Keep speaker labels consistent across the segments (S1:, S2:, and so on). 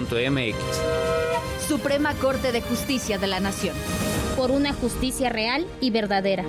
S1: Suprema Corte de Justicia de la Nación.
S2: Por una justicia real y verdadera.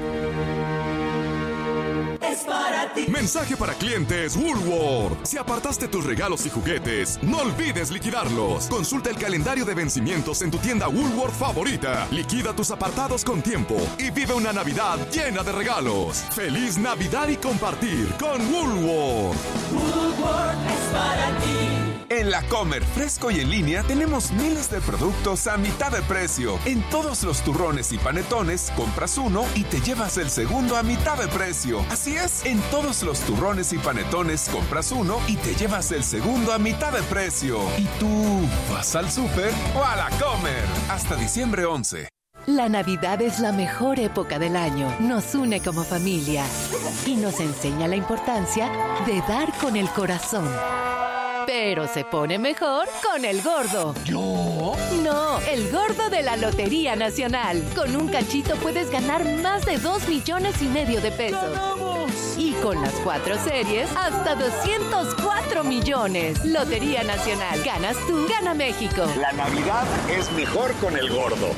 S3: Es para ti.
S4: Mensaje para clientes Woolworth. Si apartaste tus regalos y juguetes, no olvides liquidarlos. Consulta el calendario de vencimientos en tu tienda Woolworth favorita. Liquida tus apartados con tiempo y vive una Navidad llena de regalos. ¡Feliz Navidad y compartir con Woolworth!
S3: Woolworth es para ti.
S5: En La Comer, fresco y en línea, tenemos miles de productos a mitad de precio. En todos los turrones y panetones, compras uno y te llevas el segundo a mitad de precio. Así es, en todos los turrones y panetones, compras uno y te llevas el segundo a mitad de precio. ¿Y tú vas al súper o a La Comer? Hasta diciembre 11.
S6: La Navidad es la mejor época del año. Nos une como familia y nos enseña la importancia de dar con el corazón. Pero se pone mejor con el gordo.
S7: ¿Yo?
S6: No, el gordo de la Lotería Nacional. Con un cachito puedes ganar más de 2,5 millones de pesos.
S7: ¡Ganamos!
S6: Y con las 4 series, hasta 204 millones. Lotería Nacional. Ganas tú, gana México.
S8: La Navidad es mejor con el gordo.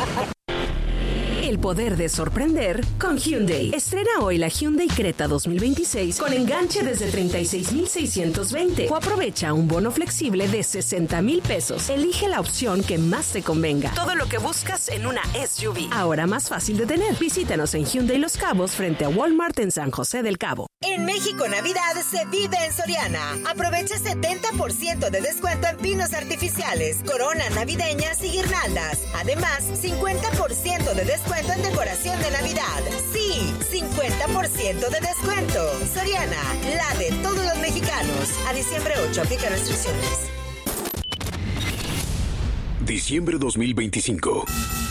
S9: El poder de sorprender con Hyundai. Estrena hoy la Hyundai Creta 2026 con enganche desde 36,620 o aprovecha un bono flexible de 60,000 pesos. Elige la opción que más te convenga. Todo lo que buscas en una SUV. Ahora más fácil de tener. Visítanos en Hyundai Los Cabos frente a Walmart en San José del Cabo.
S10: En México Navidad se vive en Soriana. Aprovecha 70% de descuento en pinos artificiales, coronas navideñas y guirnaldas. Además, 50% de descuento en decoración de Navidad. Sí, 50% de descuento. Soriana, la de todos los mexicanos. A diciembre 8, aplica restricciones.
S11: Diciembre 2025.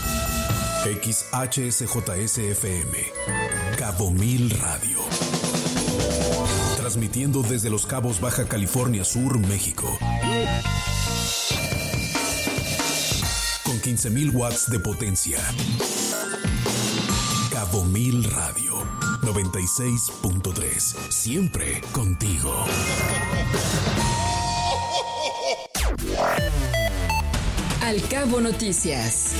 S12: XHSJSFM, Cabo Mil Radio. Transmitiendo desde Los Cabos, Baja California Sur, México. Con 15,000 watts de potencia. Cabo Mil Radio 96.3. Siempre contigo.
S13: Al Cabo Noticias.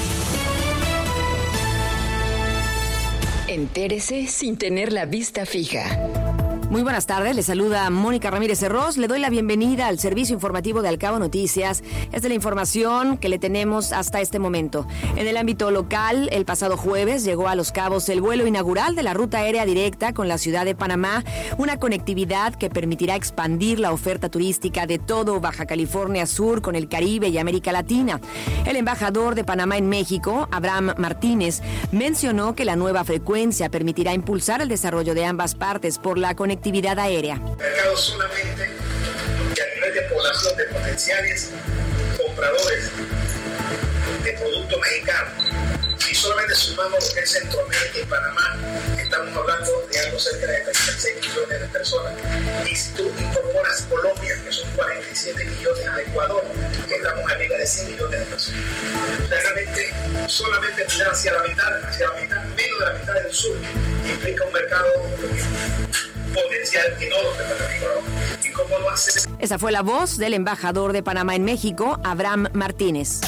S13: Entérese sin tener la vista fija.
S14: Muy buenas tardes, le saluda Mónica Ramírez Herros. Le doy la bienvenida al servicio informativo de Al Cabo Noticias. Esta es la información que le tenemos hasta este momento. En el ámbito local, el pasado jueves llegó a Los Cabos el vuelo inaugural de la ruta aérea directa con la ciudad de Panamá, una conectividad que permitirá expandir la oferta turística de todo Baja California Sur con el Caribe y América Latina. El embajador de Panamá en México, Abraham Martínez, mencionó que la nueva frecuencia permitirá impulsar el desarrollo de ambas partes por la conectividad aérea.
S15: Mercado solamente que a nivel de población de potenciales compradores de productos mexicanos, y solamente sumamos lo que es Centroamérica y Panamá, estamos hablando de algo cerca de 36 millones de personas. Y si tú incorporas Colombia, que son 47 millones, de Ecuador, estamos arriba de 100 millones de personas. Realmente, solamente mirar hacia la mitad, menos de la mitad del sur, implica un mercado potencial enorme para México. ¿Y cómo lo hace?
S14: Esa fue la voz del embajador de Panamá en México, Abraham Martínez.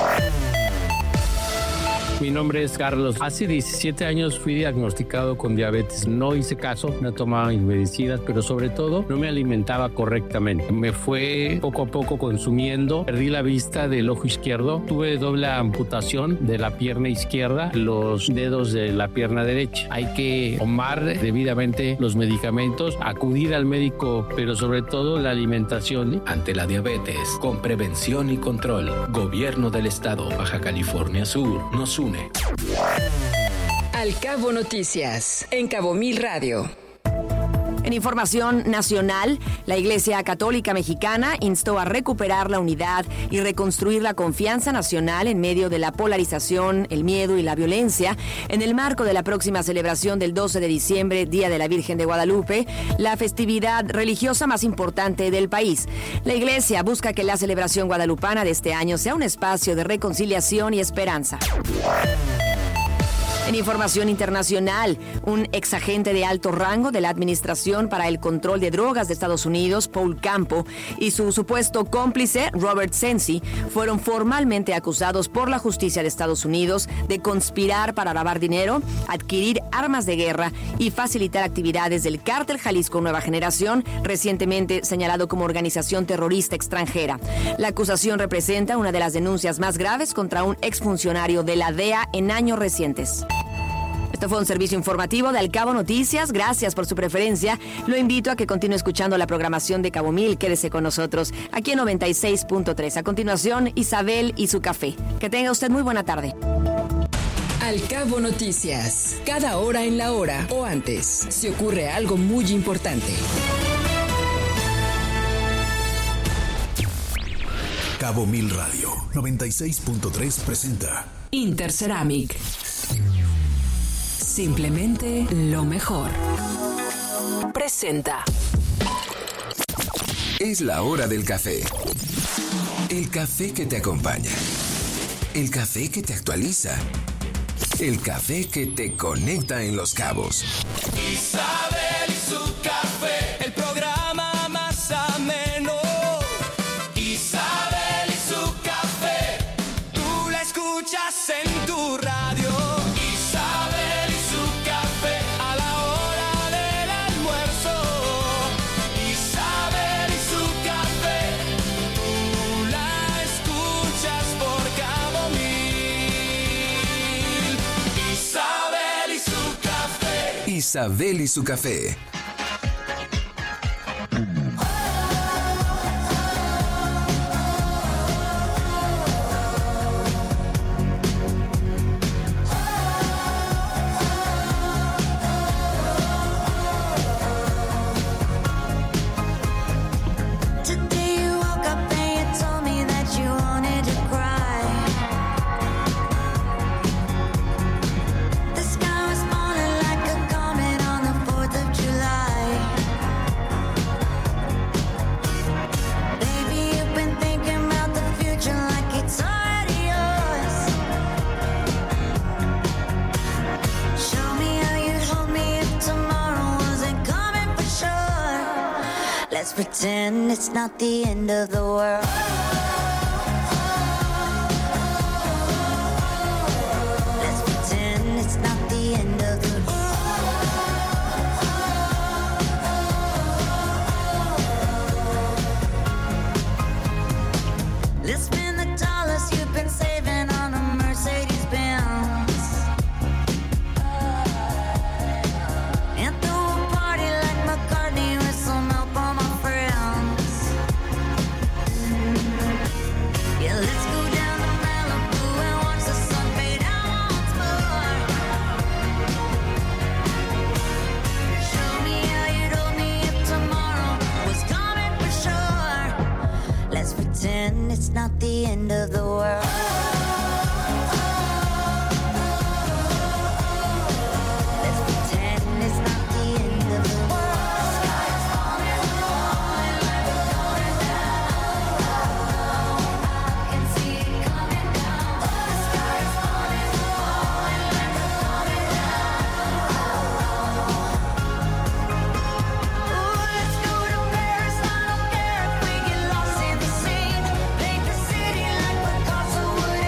S16: Mi nombre es Carlos. Hace 17 años fui diagnosticado con diabetes. No hice caso, no tomaba mis medicinas, pero sobre todo no me alimentaba correctamente. Me fue poco a poco consumiendo. Perdí la vista del ojo izquierdo. Tuve doble amputación de la pierna izquierda, los dedos de la pierna derecha. Hay que tomar debidamente los medicamentos, acudir al médico, pero sobre todo la alimentación.
S17: Ante la diabetes, con prevención y control, Gobierno del Estado, Baja California Sur, nos une.
S13: Al Cabo Noticias, en Cabo Mil Radio.
S14: En información nacional, la Iglesia Católica Mexicana instó a recuperar la unidad y reconstruir la confianza nacional en medio de la polarización, el miedo y la violencia, en el marco de la próxima celebración del 12 de diciembre, Día de la Virgen de Guadalupe, la festividad religiosa más importante del país. La Iglesia busca que la celebración guadalupana de este año sea un espacio de reconciliación y esperanza. En información internacional, un exagente de alto rango de la Administración para el Control de Drogas de Estados Unidos, Paul Campo, y su supuesto cómplice, Robert Sensi, fueron formalmente acusados por la justicia de Estados Unidos de conspirar para lavar dinero, adquirir armas de guerra y facilitar actividades del Cártel Jalisco Nueva Generación, recientemente señalado como organización terrorista extranjera. La acusación representa una de las denuncias más graves contra un exfuncionario de la DEA en años recientes. Esto fue un servicio informativo de Al Cabo Noticias. Gracias por su preferencia. Lo invito a que continúe escuchando la programación de Cabo Mil. Quédese con nosotros aquí en 96.3. A continuación, Isabel y su café. Que tenga usted muy buena tarde.
S13: Al Cabo Noticias. Cada hora en la hora o antes, si ocurre algo muy importante.
S12: Cabo Mil Radio 96.3 presenta
S9: Interceramic. Simplemente lo mejor. Presenta.
S7: Es la hora del café. El café que te acompaña. El café que te actualiza. El café que te conecta en Los Cabos.
S3: Isabel y su café, el programa más ameno. Isabel y su café, tú la escuchas en tu radio. Isabel y su café, a la hora del almuerzo. Isabel y su café, tú la escuchas por Cabo Mil. Isabel y su café.
S7: Isabel y su café.
S18: Let's pretend it's not the end of the world. Let's pretend it's not the end of the world. Let's spend the dollars you've been saving on a Mercedes Benz. And throw a party like McCartney with some help on my friends. Yeah, let's go down to Malibu and watch the sun fade out once more. Show me how you'd hold me if tomorrow was coming for sure. Let's pretend it's not the end of the world. Let's pretend it's not the end of the world. Sky's falling, falling like it's going down. I can see it coming down. The sky's falling, falling like it's coming down. Ooh, let's go to Paris. I don't care if we get lost in the scene. Paint the city like Picasso would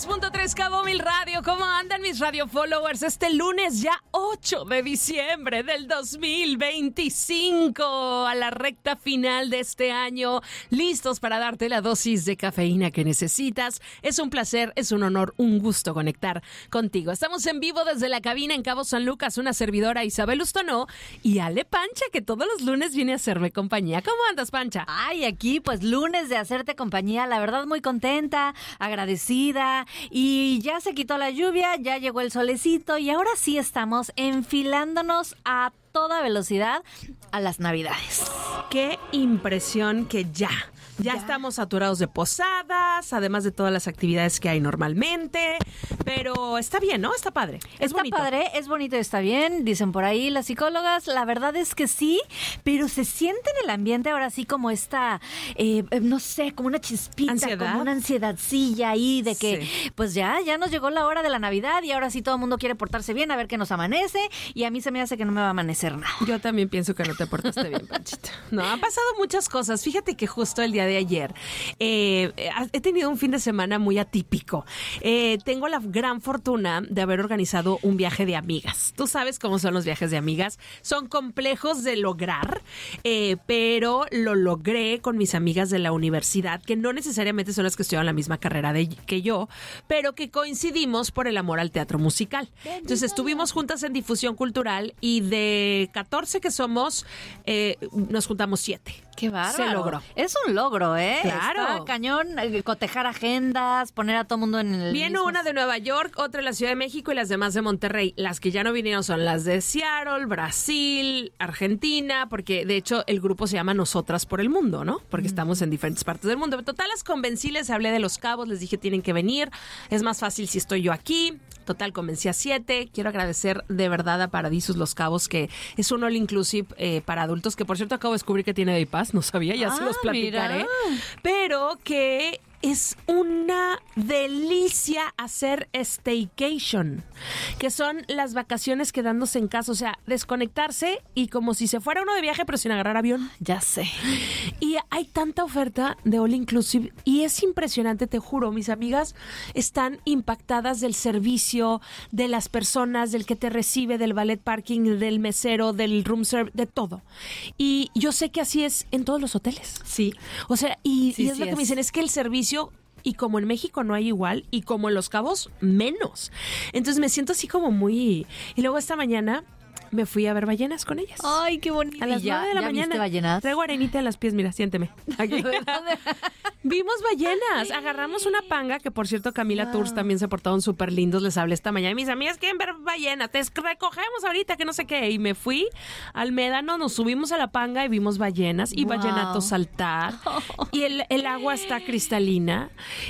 S19: 96.3 Cabo Mil Radio. ¿Cómo andan mis radio followers? Este lunes ya 8 de diciembre del 2025, a la recta final de este año, listos para darte la dosis de cafeína que necesitas. Es un placer, es un honor, un gusto conectar contigo. Estamos en vivo desde la cabina en Cabo San Lucas, una servidora Isabel Ustonó y Ale Pancha, que todos los lunes viene a hacerme compañía. ¿Cómo andas, Pancha?
S1: Ay, aquí pues lunes de hacerte compañía, la verdad muy contenta, agradecida, y ya se quitó la lluvia, ya llegó el solecito y ahora sí estamos enfilándonos a toda velocidad a las Navidades.
S19: Qué impresión que ya estamos saturados de posadas, además de todas las actividades que hay normalmente, pero está bien, ¿no? Está padre. Es bonito.
S1: Está padre, es bonito y está bien, dicen por ahí las psicólogas. La verdad es que sí, pero se siente en el ambiente ahora sí como esta, no sé, como una chispita,
S19: ¿ansiedad?
S1: como una ansiedadcilla ahí de que pues ya nos llegó la hora de la Navidad y ahora sí todo el mundo quiere portarse bien, a ver qué nos amanece, y a mí se me hace que no me va a amanecer nada.
S19: Yo también pienso que no te portaste bien, Panchita. No, han pasado muchas cosas. Fíjate que justo el día de ayer he tenido un fin de semana muy atípico. Tengo la gran fortuna de haber organizado un viaje de amigas. Tú sabes cómo son los viajes de amigas. Son complejos de lograr, pero lo logré con mis amigas de la universidad, que no necesariamente son las que estudian la misma carrera que yo, pero que coincidimos por el amor al teatro musical. Entonces estuvimos juntas en difusión cultural y de 14 que somos, nos juntamos 7.
S1: ¡Qué bárbaro!
S19: Se logró.
S1: Es un logro, ¿eh?
S19: Claro.
S1: Está cañón, cotejar agendas, poner a todo mundo en el
S19: Viene
S1: mismo...
S19: una de Nueva York, otra de la Ciudad de México y las demás de Monterrey. Las que ya no vinieron son las de Seattle, Brasil, Argentina, porque de hecho el grupo se llama Nosotras por el Mundo, ¿no? Porque estamos en diferentes partes del mundo. Total, las convencí, les hablé de Los Cabos, les dije tienen que venir. Es más fácil si estoy yo aquí. Total, convencí a 7. Quiero agradecer de verdad a Paradisus Los Cabos, que es un all inclusive para adultos, que por cierto acabo de descubrir que tiene Day Pass, no sabía, ya se los platicaré.
S1: Mira.
S19: Pero que es una delicia hacer staycation, que son las vacaciones quedándose en casa, o sea, desconectarse y como si se fuera uno de viaje pero sin agarrar avión.
S1: Ya sé.
S19: Y hay tanta oferta de all inclusive y es impresionante, te juro, mis amigas están impactadas del servicio, de las personas, del que te recibe, del valet parking, del mesero, del room service, de todo. Y yo sé que así es en todos los hoteles.
S1: Sí.
S19: O sea, y es lo que
S1: es.
S19: me dicen, es que el servicio, y como en México no hay igual, y como en Los Cabos, menos. Entonces me siento así como muy... Y luego esta mañana me fui a ver ballenas con ellas.
S1: Ay, qué bonito.
S19: A las 9 de la mañana.
S1: ¿Viste ballenas?
S19: Traigo arenita en las pies, mira, siénteme. Aquí. Vimos ballenas. Agarramos una panga, que por cierto Camila Tours también se portaron súper lindos. Les hablé esta mañana. Mis amigas quieren ver ballenas. Te recogemos ahorita, que no sé qué. Y me fui al médano, nos subimos a la panga y vimos ballenas y vallenatos saltar. Y el agua está cristalina.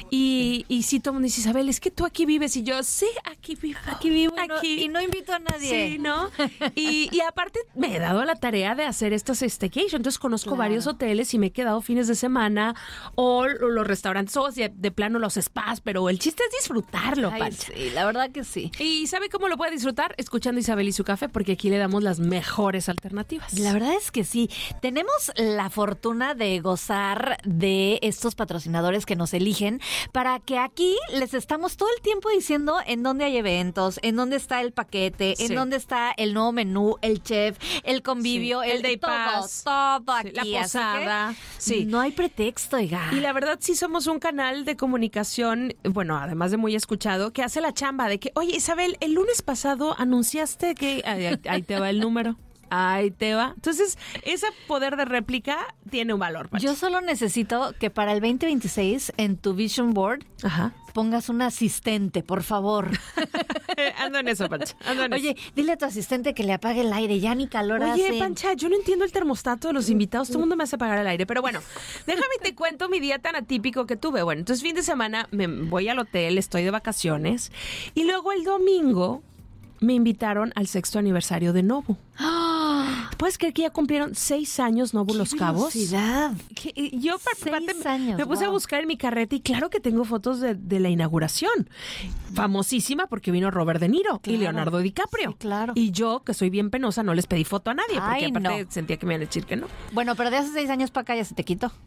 S19: Y sí, todo el mundo dice, Isabel, es que tú aquí vives. Y yo, sí, aquí vivo.
S1: Aquí vivo
S19: Aquí.
S1: y no invito a nadie.
S19: Sí, ¿no? Y aparte me he dado la tarea de hacer estos staycation. Entonces conozco varios hoteles y me he quedado fines de semana o los restaurantes o de plano los spas, pero el chiste es disfrutarlo,
S1: Ay,
S19: Pancha.
S1: sí, la verdad que sí.
S19: ¿Y sabe cómo lo puede disfrutar? Escuchando Isabel y su café, porque aquí le damos las mejores alternativas.
S1: La verdad es que sí. Tenemos la fortuna de gozar de estos patrocinadores que nos eligen para que aquí les estamos todo el tiempo diciendo en dónde hay eventos, en dónde está el paquete, en dónde está el nuevo menú, el chef, el convivio, el day pass, todo aquí.
S19: La posada.
S1: Así que no hay pretexto, oiga.
S19: Y la verdad sí somos un canal de comunicación, bueno, además de muy escuchado, que hace la chamba de que, oye, Isabel, el lunes pasado anunciaste que... Ahí te va el número. Ahí te va. Entonces, ese poder de réplica tiene un valor, Pancha.
S1: Yo solo necesito que para el 2026 en tu Vision Board pongas un asistente, por favor.
S19: Ando en eso, Pancha.
S1: Oye, dile a tu asistente que le apague el aire, ya ni calor hace.
S19: Oye, Pancha, yo no entiendo el termostato de los invitados. Todo el mundo me hace apagar el aire. Pero bueno, déjame te cuento mi día tan atípico que tuve. Bueno, entonces fin de semana me voy al hotel, estoy de vacaciones. Y luego el domingo me invitaron al 6º aniversario de Nobu. ¿Puedes creer que ya cumplieron 6 años Nobu Los Cabos?
S1: ¡Velocidad!
S19: Yo
S1: 6 años,
S19: me puse a buscar en mi carreta y claro que tengo fotos de la inauguración. Famosísima porque vino Robert De Niro y Leonardo DiCaprio.
S1: Sí, claro.
S19: Y yo, que soy bien penosa, no les pedí foto a nadie porque
S1: Ay,
S19: aparte
S1: no.
S19: sentía que me iban a decir que no.
S1: Bueno, pero de hace 6 años para acá ya se te quitó.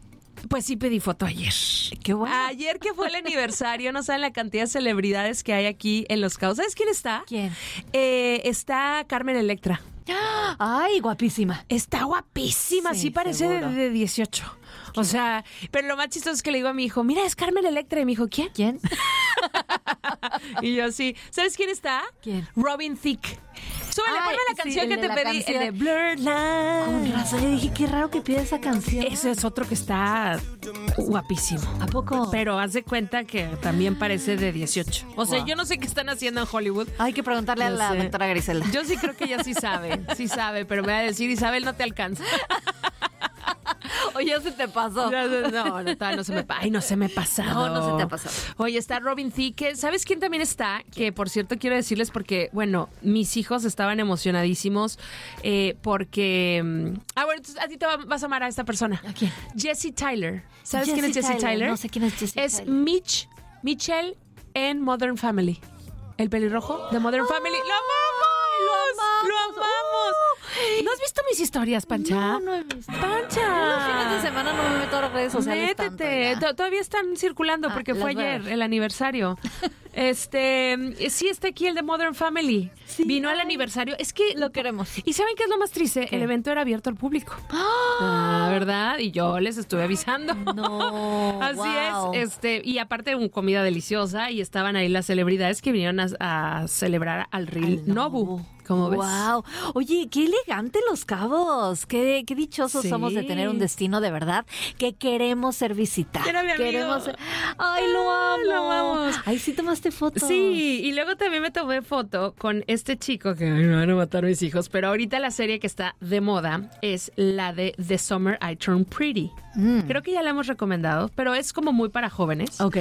S19: Pues sí pedí foto ayer.
S1: Qué bueno.
S19: Ayer que fue el aniversario, no saben la cantidad de celebridades que hay aquí en Los Cabos. ¿Sabes quién está?
S1: ¿Quién?
S19: Está Carmen Electra.
S1: Ay, guapísima.
S19: Está guapísima, sí parece de 18. O sea, pero lo más chistoso es que le digo a mi hijo, mira, es Carmen Electra. Y mi hijo, ¿quién?
S1: ¿Quién?
S19: Y yo sí. ¿Sabes quién está?
S1: ¿Quién?
S19: Robin Thicke. Súbele, ponme la canción que te pedí. El de Blurred Lines.
S1: Con razón, le dije, qué raro que pide esa canción.
S19: Ese es otro que está guapísimo.
S1: ¿A poco?
S19: Pero haz de cuenta que también parece de 18. O sea, yo no sé qué están haciendo en Hollywood.
S1: Hay que preguntarle a la doctora Griselda.
S19: Yo sí creo que ella sí sabe, pero me va a decir, Isabel, no te alcanza.
S1: O ya se te pasó.
S19: No se me pasó. Ay, no se me ha pasado.
S1: No se te ha pasado.
S19: Oye, está Robin Thicke. ¿Sabes quién también está? Que, por cierto, quiero decirles porque, bueno, mis hijos estaban emocionadísimos porque... bueno, entonces a ti te vas a amar a esta persona.
S1: ¿A quién?
S19: Jessie Tyler. ¿Sabes quién es Jessie Tyler?
S1: No sé quién es Jessie Tyler.
S19: Es Mitchell en Modern Family. El pelirrojo de Modern Family. ¡Lo amamos! ¡Lo amamos! ¿No has visto mis historias, Pancha?
S1: No he visto.
S19: ¡Pancha!
S1: Los fines de semana no me meto a las redes sociales.
S19: Métete. Todavía están circulando porque fue ayer el aniversario. Sí está aquí el de Modern Family. Sí, vino al aniversario. Es que
S1: lo queremos.
S19: ¿Y saben qué es lo más triste? ¿Qué? El evento era abierto al público. ¿Verdad? Y yo les estuve avisando.
S1: No.
S19: Así es. Y aparte comida deliciosa y estaban ahí las celebridades que vinieron a celebrar al Reel Nobu. ¿Cómo ves?
S1: Wow. Oye, qué elegante Los Cabos. Qué dichosos somos de tener un destino de verdad que queremos ser visitados. Queremos ser... Ay, lo amo.
S19: Lo amamos.
S1: Ay, sí tomaste fotos.
S19: Sí, y luego también me tomé foto con este chico que me van a matar mis hijos, pero ahorita la serie que está de moda es la de The Summer I Turned Pretty. Creo que ya la hemos recomendado, pero es como muy para jóvenes.
S1: Ok.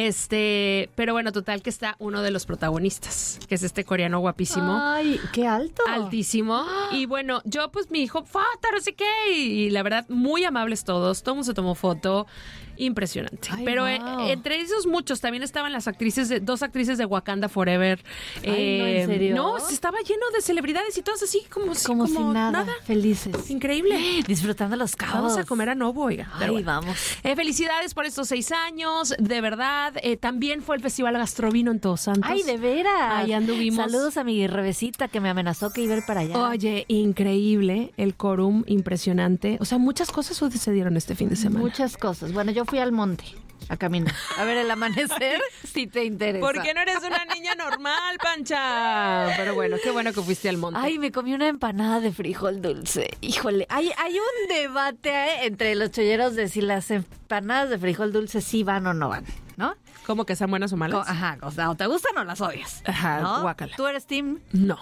S19: Pero bueno, total que está uno de los protagonistas, que es este coreano guapísimo.
S1: Ay, qué alto.
S19: Altísimo. Y bueno, yo pues mi hijo, foto, no sé qué. Y la verdad, muy amables todos. Todo el mundo se tomó foto. Impresionante.
S1: Ay,
S19: pero
S1: wow.
S19: Entre esos muchos también estaban las dos actrices de Wakanda Forever.
S1: Ay, no, ¿en serio?
S19: No, estaba lleno de celebridades y todos así como
S1: si nada. Felices.
S19: Increíble.
S1: Disfrutando Los Cabos.
S19: Vamos a comer a Novo, oiga.
S1: Ay, bueno. Vamos.
S19: Felicidades por estos 6 años, de verdad. También fue el Festival Gastrovino en Todos Santos.
S1: Ay, de veras.
S19: Ahí anduvimos.
S1: Saludos a mi revesita que me amenazó que iba a ir para allá.
S19: Oye, increíble. El quórum, impresionante. O sea, muchas cosas sucedieron este fin de semana.
S1: Muchas cosas. Bueno, yo fui al monte a caminar. A ver el amanecer, si te interesa.
S19: ¿Por qué no eres una niña normal, Pancha? Pero bueno, qué bueno que fuiste al monte.
S1: Ay, me comí una empanada de frijol dulce. Híjole, hay un debate entre los cholleros de si las empanadas de frijol dulce sí van o no van, ¿no?
S19: ¿Cómo que sean buenas o malas?
S1: Ajá, o sea, o te gustan o las odias.
S19: Ajá,
S1: ¿no?
S19: guácala.
S1: ¿Tú eres team?
S19: No.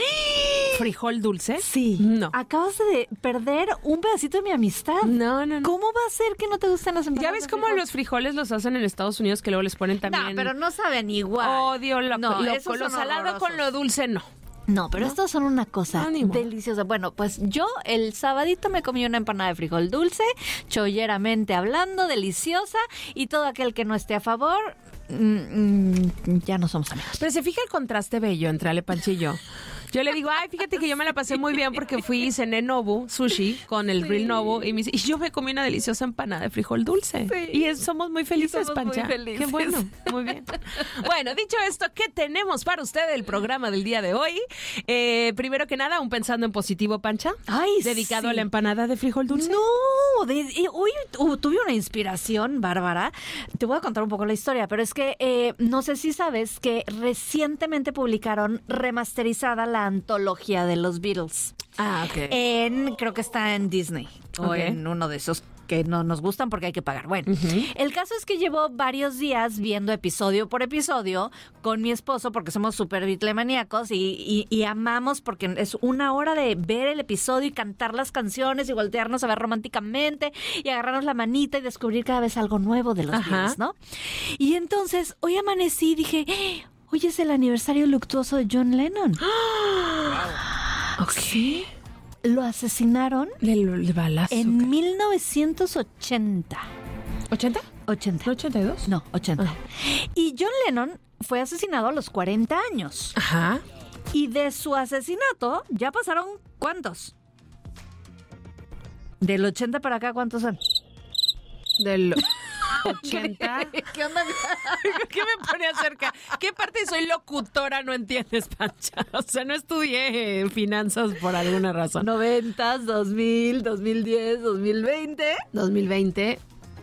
S19: ¿Frijol dulce?
S1: Sí.
S19: No.
S1: Acabas de perder un pedacito de mi amistad.
S19: No.
S1: ¿Cómo va a ser que no te gustan las empanadas?
S19: ¿Ya ves cómo los frijoles los hacen en Estados Unidos que luego les ponen también?
S1: No, pero no saben igual.
S19: Odio lo salado con lo dulce, no.
S1: No, pero estos son una cosa deliciosa. Bueno, pues yo el sabadito me comí una empanada de frijol dulce, cholleramente hablando, deliciosa, y todo aquel que no esté a favor, ya no somos amigos.
S19: Pero se fija el contraste bello entre Ale Pancha y yo. Yo le digo, ay, fíjate que yo me la pasé muy bien porque fui y cené Nobu, sushi, con el Reel Nobu, y yo me comí una deliciosa empanada de frijol dulce. Sí. Y somos muy felices,
S1: somos
S19: Pancha.
S1: muy felices.
S19: Qué bueno, muy bien. Bueno, dicho esto, ¿qué tenemos para usted el programa del día de hoy? Primero que nada, un Pensando en Positivo, Pancha.
S1: Ay,
S19: dedicado a la empanada de frijol dulce.
S1: No, hoy tuve una inspiración bárbara. Te voy a contar un poco la historia, pero es que no sé si sabes que recientemente publicaron remasterizada la antología de los Beatles.
S19: Ah, ok.
S1: Creo que está en Disney o en uno de esos que no nos gustan porque hay que pagar. Bueno, el caso es que llevo varios días viendo episodio por episodio con mi esposo porque somos súper bitlemaníacos y amamos porque es una hora de ver el episodio y cantar las canciones y voltearnos a ver románticamente y agarrarnos la manita y descubrir cada vez algo nuevo de los Beatles, ¿no? Y entonces, hoy amanecí y dije, hoy es el aniversario luctuoso de John Lennon.
S19: Ok.
S1: Lo asesinaron
S19: el balazo,
S1: en 1980.
S19: ¿80?
S1: 80.
S19: ¿No 82?
S1: No, 80. Y John Lennon fue asesinado a los 40 años.
S19: Ajá.
S1: Y de su asesinato ya pasaron ¿cuántos? Del 80 para acá, ¿cuántos son?
S19: Del 80.
S1: ¿Qué onda?
S19: ¿Qué me pone acerca? ¿Qué parte de soy locutora no entiendes, Pancha? O sea, no estudié finanzas por alguna razón.
S1: 90, 2000, 2010, 2020.
S19: 2020,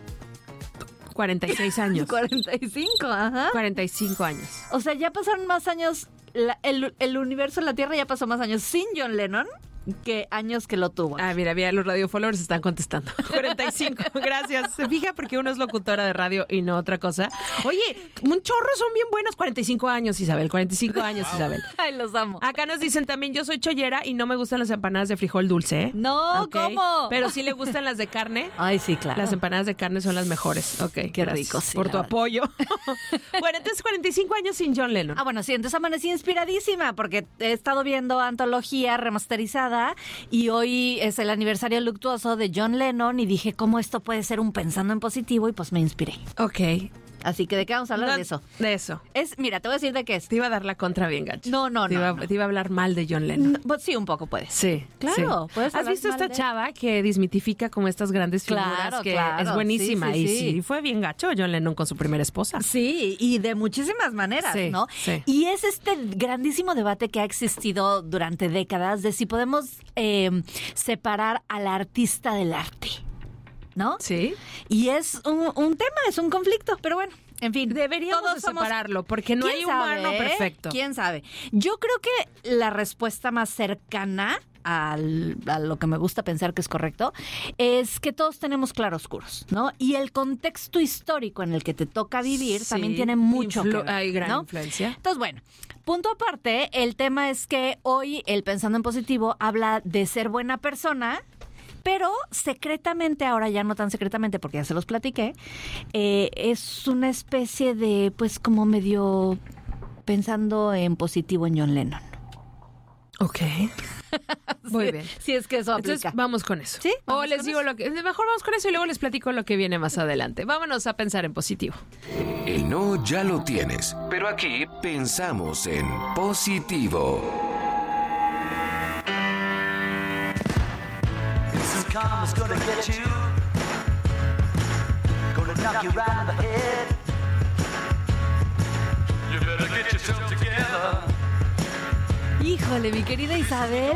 S19: 46 años.
S1: 45, ajá.
S19: 45 años.
S1: O sea, ya pasaron más años, el universo, la Tierra ya pasó más años sin John Lennon que años que lo tuvo.
S19: Ah, mira, los radio followers están contestando. 45, gracias. Se fija porque uno es locutora de radio y no otra cosa. Oye, un chorro son bien buenos. 45 años, Isabel. 45 años, Isabel.
S1: Ay, los amo.
S19: Acá nos dicen también, yo soy chollera y no me gustan las empanadas de frijol dulce, ¿eh?
S1: No,
S19: Ok.
S1: ¿cómo?
S19: Pero sí le gustan las de carne.
S1: Ay, sí, claro.
S19: Las empanadas de carne son las mejores. Ok,
S1: Qué
S19: gracias
S1: rico, sí,
S19: por
S1: la
S19: tu
S1: verdad.
S19: apoyo. Bueno, entonces 45 años sin John Lennon.
S1: Ah, bueno, sí, entonces amanecí inspiradísima porque he estado viendo Antología remasterizada y hoy es el aniversario luctuoso de John Lennon y dije, ¿cómo esto puede ser un pensando en positivo? Y pues me inspiré.
S19: Ok.
S1: Así que, ¿de qué vamos a hablar?
S19: No,
S1: De eso.
S19: De eso.
S1: Mira, te voy a decir de qué es.
S19: Te iba a dar la contra bien, gacho.
S1: No.
S19: Te iba a hablar mal de John Lennon.
S1: Pues sí, un poco puedes.
S19: Sí,
S1: Claro,
S19: sí.
S1: puedes
S19: ¿Has
S1: hablar
S19: visto
S1: mal
S19: esta
S1: de-
S19: chava que desmitifica como estas grandes figuras?
S1: Claro,
S19: Que
S1: claro.
S19: es buenísima.
S1: Sí, sí,
S19: y
S1: sí.
S19: sí, fue bien gacho John Lennon con su primera esposa.
S1: Sí, y de muchísimas maneras,
S19: Sí,
S1: ¿no?
S19: sí.
S1: Y es este grandísimo debate que ha existido durante décadas de si podemos separar al artista del arte, ¿no?
S19: Sí.
S1: Y es un tema, es un conflicto, pero bueno. En fin,
S19: Deberíamos
S1: todos
S19: de
S1: somos-
S19: separarlo, porque no
S1: ¿Quién
S19: hay
S1: sabe,
S19: humano perfecto.
S1: ¿Quién sabe? Yo creo que la respuesta más cercana a lo que me gusta pensar que es correcto es que todos tenemos claroscuros, ¿no? Y el contexto histórico en el que te toca vivir
S19: Sí,
S1: también tiene mucho que ver,
S19: hay gran
S1: ¿no?
S19: influencia.
S1: Entonces, bueno, punto aparte, el tema es que hoy el Pensando en Positivo habla de ser buena persona, pero secretamente, ahora ya no tan secretamente porque ya se los platiqué, es una especie de, pues como medio pensando en positivo en John Lennon.
S19: Ok. Muy bien.
S1: Si es que eso aplica.
S19: Entonces, vamos con eso.
S1: ¿Sí?
S19: O
S1: ¿Vamos
S19: les
S1: con
S19: digo
S1: eso?
S19: lo que... Mejor vamos con eso y luego les platico lo que viene más adelante. Vámonos a pensar en positivo.
S7: El no ya lo tienes, pero aquí pensamos en positivo.
S3: This karma's gonna get you. Gonna knock you right in the head. You better get yourself together.
S1: Híjole, mi querida Isabel,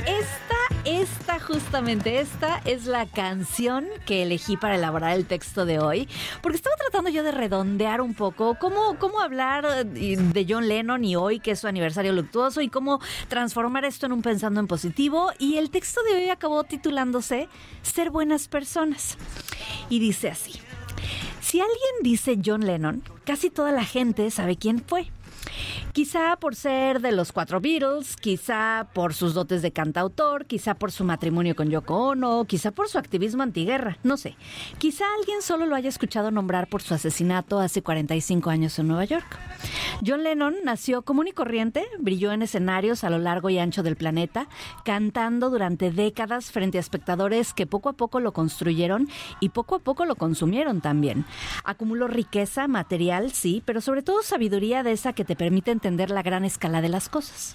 S1: justamente esta es la canción que elegí para elaborar el texto de hoy, porque estaba tratando yo de redondear un poco cómo hablar de John Lennon y hoy que es su aniversario luctuoso y cómo transformar esto en un pensando en positivo, y el texto de hoy acabó titulándose Ser buenas personas. Y dice así: si alguien dice John Lennon, casi toda la gente sabe quién fue. Quizá por ser de los 4 Beatles, quizá por sus dotes de cantautor, quizá por su matrimonio con Yoko Ono, quizá por su activismo antiguerra, no sé. Quizá alguien solo lo haya escuchado nombrar por su asesinato hace 45 años en Nueva York. John Lennon nació común y corriente, brilló en escenarios a lo largo y ancho del planeta, cantando durante décadas frente a espectadores que poco a poco lo construyeron y poco a poco lo consumieron también. Acumuló riqueza material, sí, pero sobre todo sabiduría de esa que te permite entender la gran escala de las cosas.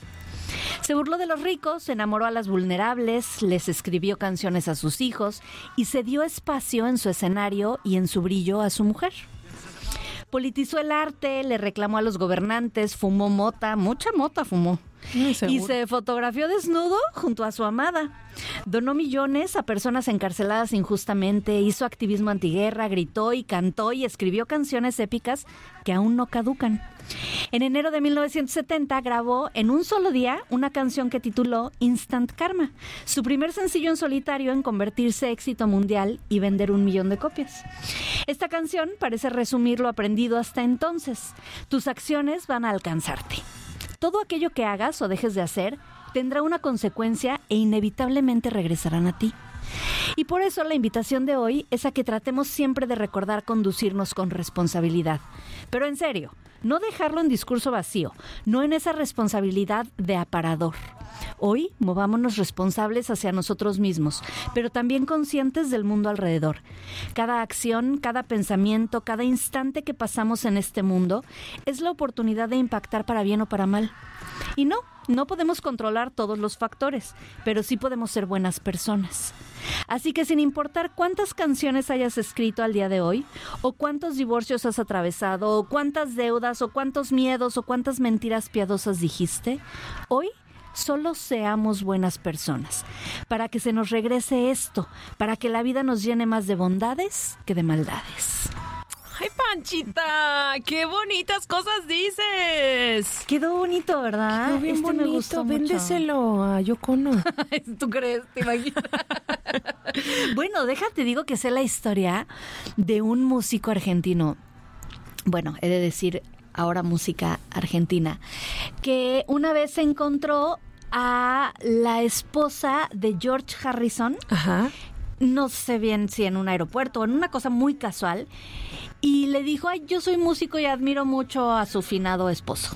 S1: Se burló de los ricos, enamoró a las vulnerables, les escribió canciones a sus hijos y se dio espacio en su escenario y en su brillo a su mujer. Politizó el arte, le reclamó a los gobernantes, fumó mota, mucha mota fumó. Y se fotografió desnudo junto a su amada. Donó millones a personas encarceladas injustamente, hizo activismo antiguerra, gritó y cantó y escribió canciones épicas que aún no caducan. En enero de 1970 grabó en un solo día una canción que tituló Instant Karma, su primer sencillo en solitario en convertirse éxito mundial y vender 1 millón de copias. Esta canción parece resumir lo aprendido hasta entonces. Tus acciones van a alcanzarte. Todo aquello que hagas o dejes de hacer tendrá una consecuencia e inevitablemente regresarán a ti. Y por eso la invitación de hoy es a que tratemos siempre de recordar conducirnos con responsabilidad. Pero en serio, no dejarlo en discurso vacío, no en esa responsabilidad de aparador. Hoy movámonos responsables hacia nosotros mismos, pero también conscientes del mundo alrededor. Cada acción, cada pensamiento, cada instante que pasamos en este mundo es la oportunidad de impactar para bien o para mal. Y no podemos controlar todos los factores, pero sí podemos ser buenas personas. Así que sin importar cuántas canciones hayas escrito al día de hoy, o cuántos divorcios has atravesado, o cuántas deudas, o cuántos miedos, o cuántas mentiras piadosas dijiste, hoy solo seamos buenas personas, para que se nos regrese esto, para que la vida nos llene más de bondades que de maldades.
S19: ¡Ay, Panchita! ¡Qué bonitas cosas dices!
S1: Quedó bonito, ¿verdad?
S19: Quedó bien bonito.
S1: Me gustó
S19: Véndeselo a Yoko Ono.
S1: ¿Tú crees? ¿Te imaginas? Bueno, déjate, digo que sé la historia de un músico argentino. Bueno, he de decir ahora música argentina, que una vez se encontró a la esposa de George Harrison.
S19: Ajá.
S1: No sé bien si en un aeropuerto o en una cosa muy casual, y le dijo: ay, yo soy músico y admiro mucho a su finado esposo.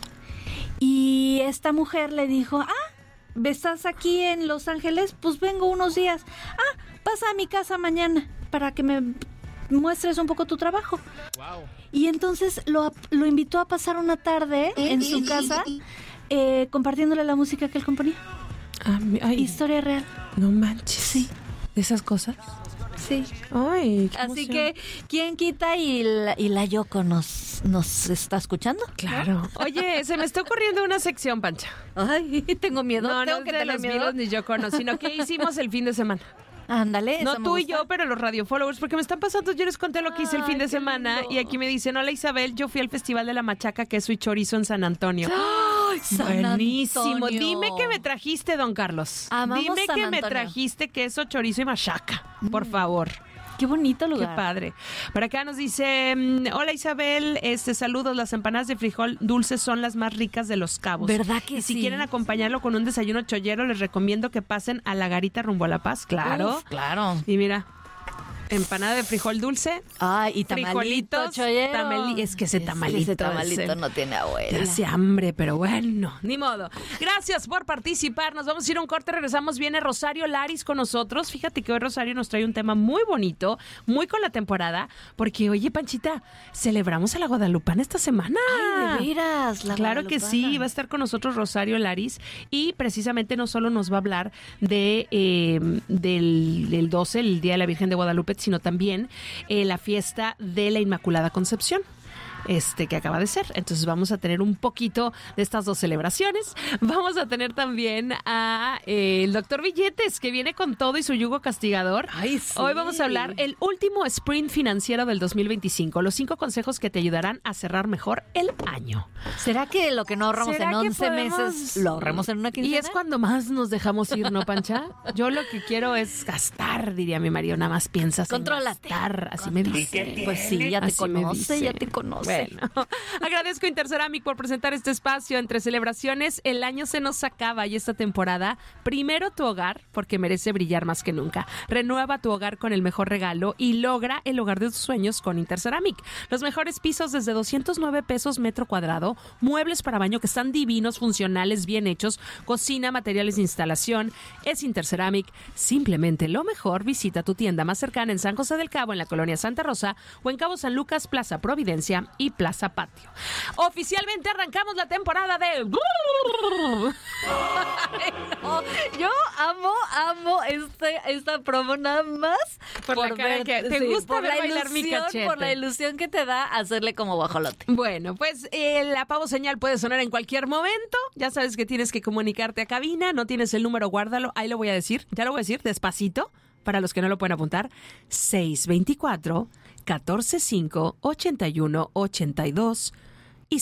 S1: Y esta mujer le dijo: ¿estás aquí en Los Ángeles? Pues vengo unos días. Pasa a mi casa mañana para que me muestres un poco tu trabajo.
S19: Wow.
S1: Y entonces lo invitó a pasar una tarde en su casa compartiéndole la música que él componía. Historia real.
S19: No manches.
S1: Sí.
S19: ¿De esas cosas?
S1: Sí.
S19: Ay, qué
S1: así
S19: emoción.
S1: que, ¿quién quita y la Yoko nos está escuchando?
S19: Claro. ¿No? Oye, se me está ocurriendo una sección, Pancha.
S1: Ay, tengo miedo.
S19: No,
S1: ¿Tengo
S19: no
S1: que
S19: es de
S1: tener
S19: los
S1: miedo?
S19: Beatles ni Yoko Ono, sino que hicimos el fin de semana.
S1: Ándale.
S19: No
S1: eso me
S19: tú y
S1: gusta.
S19: yo, pero los radio followers, porque me están pasando, yo les conté lo que hice el fin de semana y aquí me dicen: hola Isabel, yo fui al Festival de la Machaca, queso y chorizo en San Antonio.
S1: ¡Ay, San
S19: buenísimo!
S1: Antonio!
S19: Dime que me trajiste, don Carlos.
S1: Amamos
S19: Dime
S1: San
S19: que me
S1: Antonio.
S19: trajiste queso, chorizo y machaca, por favor.
S1: Qué bonito lugar.
S19: Qué padre. Por acá nos dice: hola Isabel, saludos, las empanadas de frijol dulces son las más ricas de Los Cabos.
S1: ¿Verdad que
S19: y si
S1: sí?
S19: quieren acompañarlo con un desayuno chollero, les recomiendo que pasen a la Garita rumbo a La Paz. Claro.
S1: Uf, claro.
S19: Y mira, empanada de frijol dulce.
S1: Ay, y tamalito,
S19: frijolitos,
S1: chollero.
S19: es que ese tamalito.
S1: Ese tamalito no tiene abuela.
S19: Te hace hambre, pero bueno, ni modo. Gracias por participar. Nos vamos a ir a un corte, regresamos. Viene Rosario Laris con nosotros. Fíjate que hoy Rosario nos trae un tema muy bonito, muy con la temporada, porque, oye, Panchita, celebramos a la Guadalupana esta semana.
S1: Ay, de veras, la
S19: Claro que
S1: Guadalupana.
S19: sí, va a estar con nosotros Rosario Laris y precisamente no solo nos va a hablar del 12, el Día de la Virgen de Guadalupe, sino también la fiesta de la Inmaculada Concepción. Que acaba de ser. Entonces vamos a tener un poquito de estas dos celebraciones. Vamos a tener también a el doctor Billetes, que viene con todo y su yugo castigador.
S1: Ay, sí.
S19: Hoy vamos a hablar el último sprint financiero del 2025. Los 5 consejos que te ayudarán a cerrar mejor el año.
S1: ¿Será que lo que no ahorramos
S19: ¿Será
S1: en
S19: que
S1: 11 meses lo ahorramos en una quincena?
S19: Y es cuando más nos dejamos ir, ¿no, Pancha? Yo lo que quiero es gastar, diría mi marido. Nada más piensas
S1: Contrólate.
S19: en gastar. Así me dice.
S1: Pues sí, ya te
S19: Así me
S1: conoce,
S19: dice.
S1: ya te conoce.
S19: Bueno, agradezco a Interceramic por presentar este espacio entre celebraciones. El año se nos acaba y esta temporada, primero tu hogar, porque merece brillar más que nunca. Renueva tu hogar con el mejor regalo y logra el hogar de tus sueños con Interceramic. Los mejores pisos desde 209 pesos metro cuadrado, muebles para baño que están divinos, funcionales, bien hechos, cocina, materiales de instalación. Es Interceramic, simplemente lo mejor. Visita tu tienda más cercana en San José del Cabo, en la colonia Santa Rosa, o en Cabo San Lucas, Plaza Providencia y Plaza Patio. Oficialmente arrancamos la temporada de...
S1: Ay, no. Yo amo esta promo nada más
S19: Por la cara que te gusta
S1: por
S19: ver
S1: la
S19: bailar mi
S1: ilusión,
S19: cachete.
S1: por la ilusión que te da hacerle como guajolote.
S19: Bueno, pues la pavo señal puede sonar en cualquier momento. Ya sabes que tienes que comunicarte a cabina. No tienes el número, guárdalo. Ahí lo voy a decir. Ya lo voy a decir despacito para los que no lo pueden apuntar. 624-145-8182 y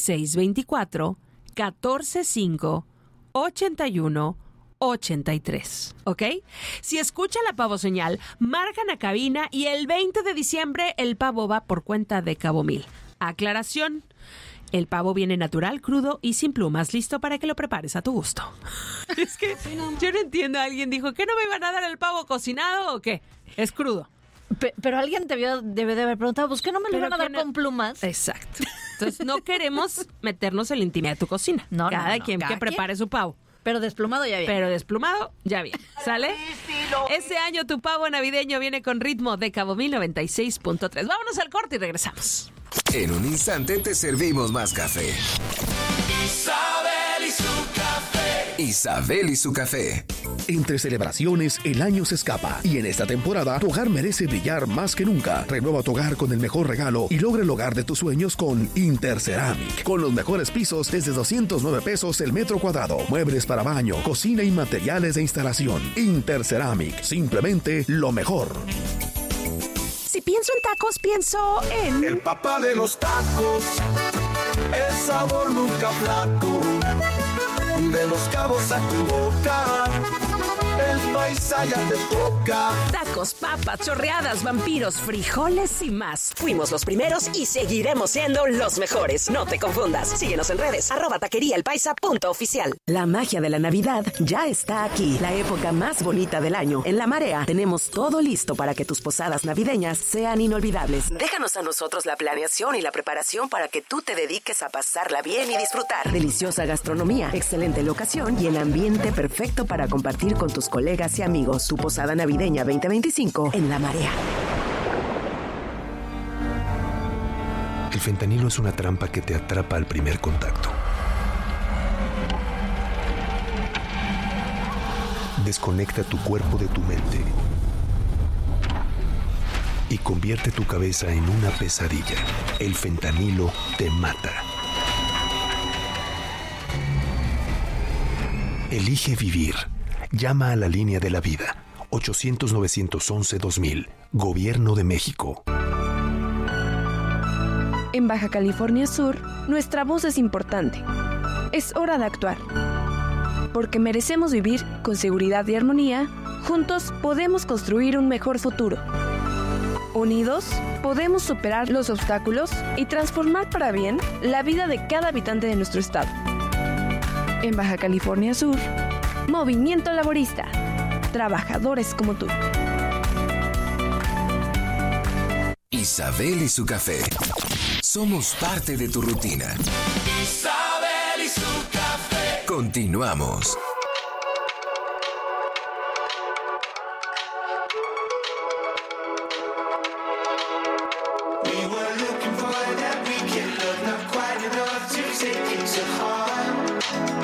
S19: 624-145-8183. ¿Ok? Si escucha la pavo señal, marcan a cabina y el 20 de diciembre el pavo va por cuenta de Cabo Mil. Aclaración. El pavo viene natural, crudo y sin plumas, listo para que lo prepares a tu gusto. Es que yo no entiendo. Alguien dijo, ¿que no me iban a dar el pavo cocinado o qué? Es crudo.
S1: Pero alguien debe de haber preguntado, pues, ¿qué no me lo
S19: Pero
S1: van a dar
S19: que no-
S1: con plumas?
S19: Exacto. Entonces no queremos meternos en la intimidad de tu cocina.
S1: No,
S19: Cada
S1: no,
S19: quien
S1: cada
S19: que prepare su pavo.
S1: Pero desplumado ya bien.
S19: Pero desplumado, ya bien. ¿Sale? Este año tu pavo navideño viene con ritmo de Cabo Mil 96.3. Vámonos al corte y regresamos.
S7: En un instante te servimos más café.
S3: Isabel y su café.
S7: Isabel y su café.
S12: Entre celebraciones, el año se escapa y en esta temporada tu hogar merece brillar más que nunca. Renueva tu hogar con el mejor regalo y logra el hogar de tus sueños con Interceramic. Con los mejores pisos desde 209 pesos el metro cuadrado. Muebles para baño, cocina y materiales de instalación. Interceramic, simplemente lo mejor.
S9: Si pienso en tacos, pienso en...
S3: El papá de los tacos, el sabor nunca flaco, de Los Cabos a tu boca, el paisa ya te toca.
S9: Tacos, papas, chorreadas, vampiros, frijoles y más. Fuimos los primeros y seguiremos siendo los mejores. No te confundas. Síguenos en redes, @taqueriaelpaisa.oficial. La magia de la Navidad ya está aquí. La época más bonita del año. En La Marea tenemos todo listo para que tus posadas navideñas sean inolvidables. Déjanos a nosotros la planeación y la preparación para que tú te dediques a pasarla bien y disfrutar. Deliciosa gastronomía, excelente locación y el ambiente perfecto para compartir con tus colegas y amigos. Tu posada navideña 2025 en La Marea.
S12: El fentanilo es una trampa que te atrapa al primer contacto. Desconecta tu cuerpo de tu mente y convierte tu cabeza en una pesadilla. El fentanilo te mata. Elige vivir. Llama a la línea de la vida. 800-911-2000. Gobierno de México.
S20: En Baja California Sur, nuestra voz es importante. Es hora de actuar. Porque merecemos vivir con seguridad y armonía, juntos podemos construir un mejor futuro. Unidos, podemos superar los obstáculos y transformar para bien la vida de cada habitante de nuestro estado. En Baja California Sur, Movimiento Laborista. Trabajadores como tú.
S7: Isabel y su café. Somos parte de tu rutina.
S3: Isabel y su café.
S7: Continuamos.
S3: We were looking for that weekend love, not quite enough to take it to heart.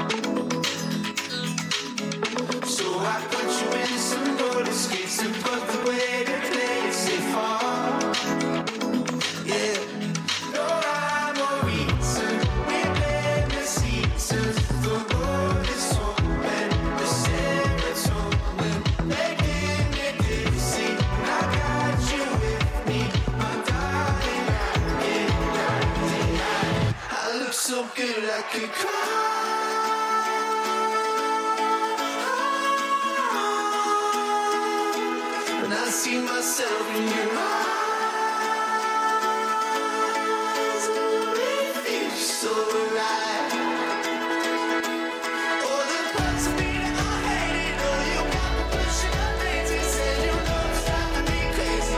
S3: So I put you in some roller skates and put the way to play it safe on. Yeah, no rhyme or reason. We blame the seasons. The road is open, the serotonin making me dizzy. I got you with me, my darling. I look so good I could cry. When I see myself in your eyes, it feels so right. All the parts of me that I hated, all you got me pushing my latest, and you know it's driving me crazy.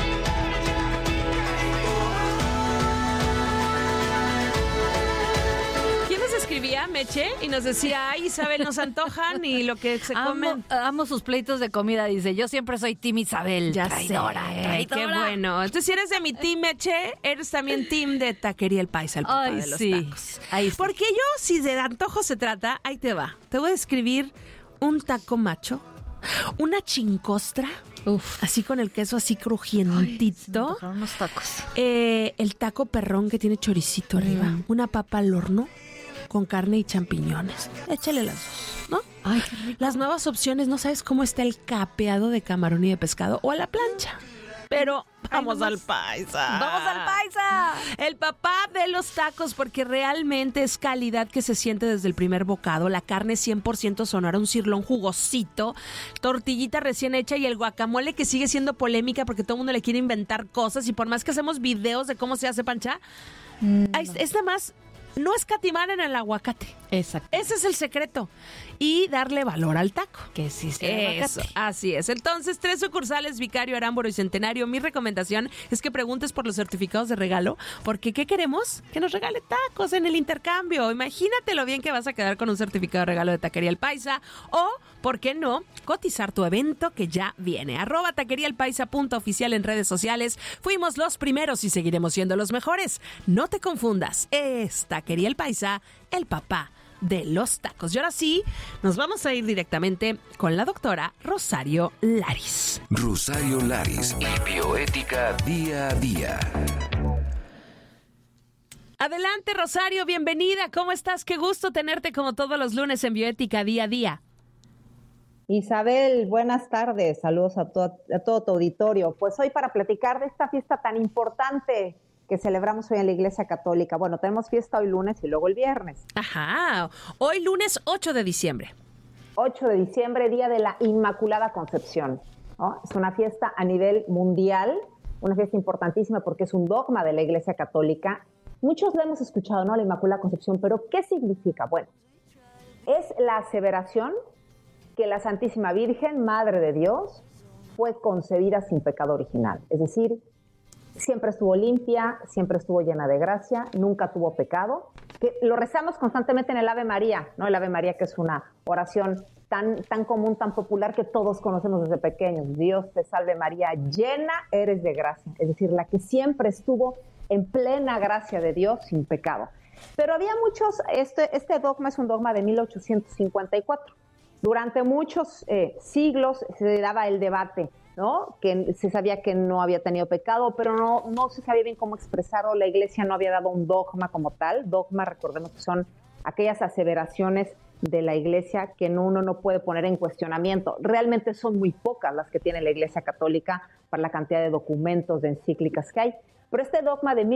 S19: ¿Quién nos escribía, Meche? Y nos decía, ay, Isabel, nos antojan y lo que se comen.
S1: Amo sus pleitos de comida, dice. Yo siempre soy Team Isabel.
S19: Ya
S1: traidora,
S19: sé,
S1: traidora.
S19: qué bueno. Entonces, si eres de mi team, Meche, eres también team de Taquería El Paisa, el papá
S1: Ay,
S19: de los
S1: sí.
S19: tacos.
S1: Ahí sí.
S19: Porque yo, si de antojo se trata, ahí te va. Te voy a escribir un taco macho, una chincostra, así con el queso así crujientito.
S1: Ay, unos tacos.
S19: El taco perrón que tiene choricito arriba, una papa al horno con carne y champiñones. Échale las dos, ¿no?
S1: Ay, qué rico.
S19: Las nuevas opciones, no sabes cómo está el capeado de camarón y de pescado o a la plancha. Pero vamos al paisa.
S1: ¡Vamos al paisa!
S19: El papá de los tacos, porque realmente es calidad que se siente desde el primer bocado. La carne 100% sonora, un cirlón jugosito, tortillita recién hecha y el guacamole que sigue siendo polémica porque todo el mundo le quiere inventar cosas y por más que hacemos videos de cómo se hace, Pancha, es nada más no escatimar en el aguacate.
S1: Exacto.
S19: Ese es el secreto. Y darle valor al taco.
S1: Que sí sea
S19: Eso, así es. Entonces, 3 sucursales, Vicario, Arámburo y Centenario. Mi recomendación es que preguntes por los certificados de regalo, porque ¿qué queremos? Que nos regale tacos en el intercambio. Imagínate lo bien que vas a quedar con un certificado de regalo de Taquería El Paisa o, ¿por qué no?, cotizar tu evento que ya viene. @taqueriaelpaisa.oficial en redes sociales. Fuimos los primeros y seguiremos siendo los mejores. No te confundas. Es Taquería El Paisa, el papá de los tacos. Y ahora sí, nos vamos a ir directamente con la doctora Rosario Laris.
S7: Rosario Laris y bioética día a día.
S19: Adelante, Rosario, bienvenida. ¿Cómo estás? Qué gusto tenerte como todos los lunes en Bioética Día a Día.
S21: Isabel, buenas tardes. Saludos a todo tu auditorio. Pues hoy para platicar de esta fiesta tan importante que celebramos hoy en la Iglesia Católica. Bueno, tenemos fiesta hoy lunes y luego el viernes.
S19: Ajá, hoy lunes 8 de diciembre.
S21: 8 de diciembre, Día de la Inmaculada Concepción, ¿no? Es una fiesta a nivel mundial, una fiesta importantísima porque es un dogma de la Iglesia Católica. Muchos lo hemos escuchado, ¿no? La Inmaculada Concepción, pero ¿qué significa? Bueno, es la aseveración que la Santísima Virgen, Madre de Dios, fue concebida sin pecado original. Es decir, siempre estuvo limpia, siempre estuvo llena de gracia, nunca tuvo pecado. Que lo rezamos constantemente en el Ave María, ¿no? El Ave María, que es una oración tan común, tan popular, que todos conocemos desde pequeños. Dios te salve María, llena eres de gracia. Es decir, la que siempre estuvo en plena gracia de Dios, sin pecado. Pero había muchos, este dogma es un dogma de 1854. Durante muchos siglos se daba el debate, ¿no? Que se sabía que no había tenido pecado, pero no se sabía bien cómo expresarlo. La Iglesia no había dado un dogma como tal. Dogma, recordemos que son aquellas aseveraciones de la Iglesia que uno no puede poner en cuestionamiento. Realmente son muy pocas las que tiene la Iglesia Católica para la cantidad de documentos, de encíclicas que hay. Pero este dogma de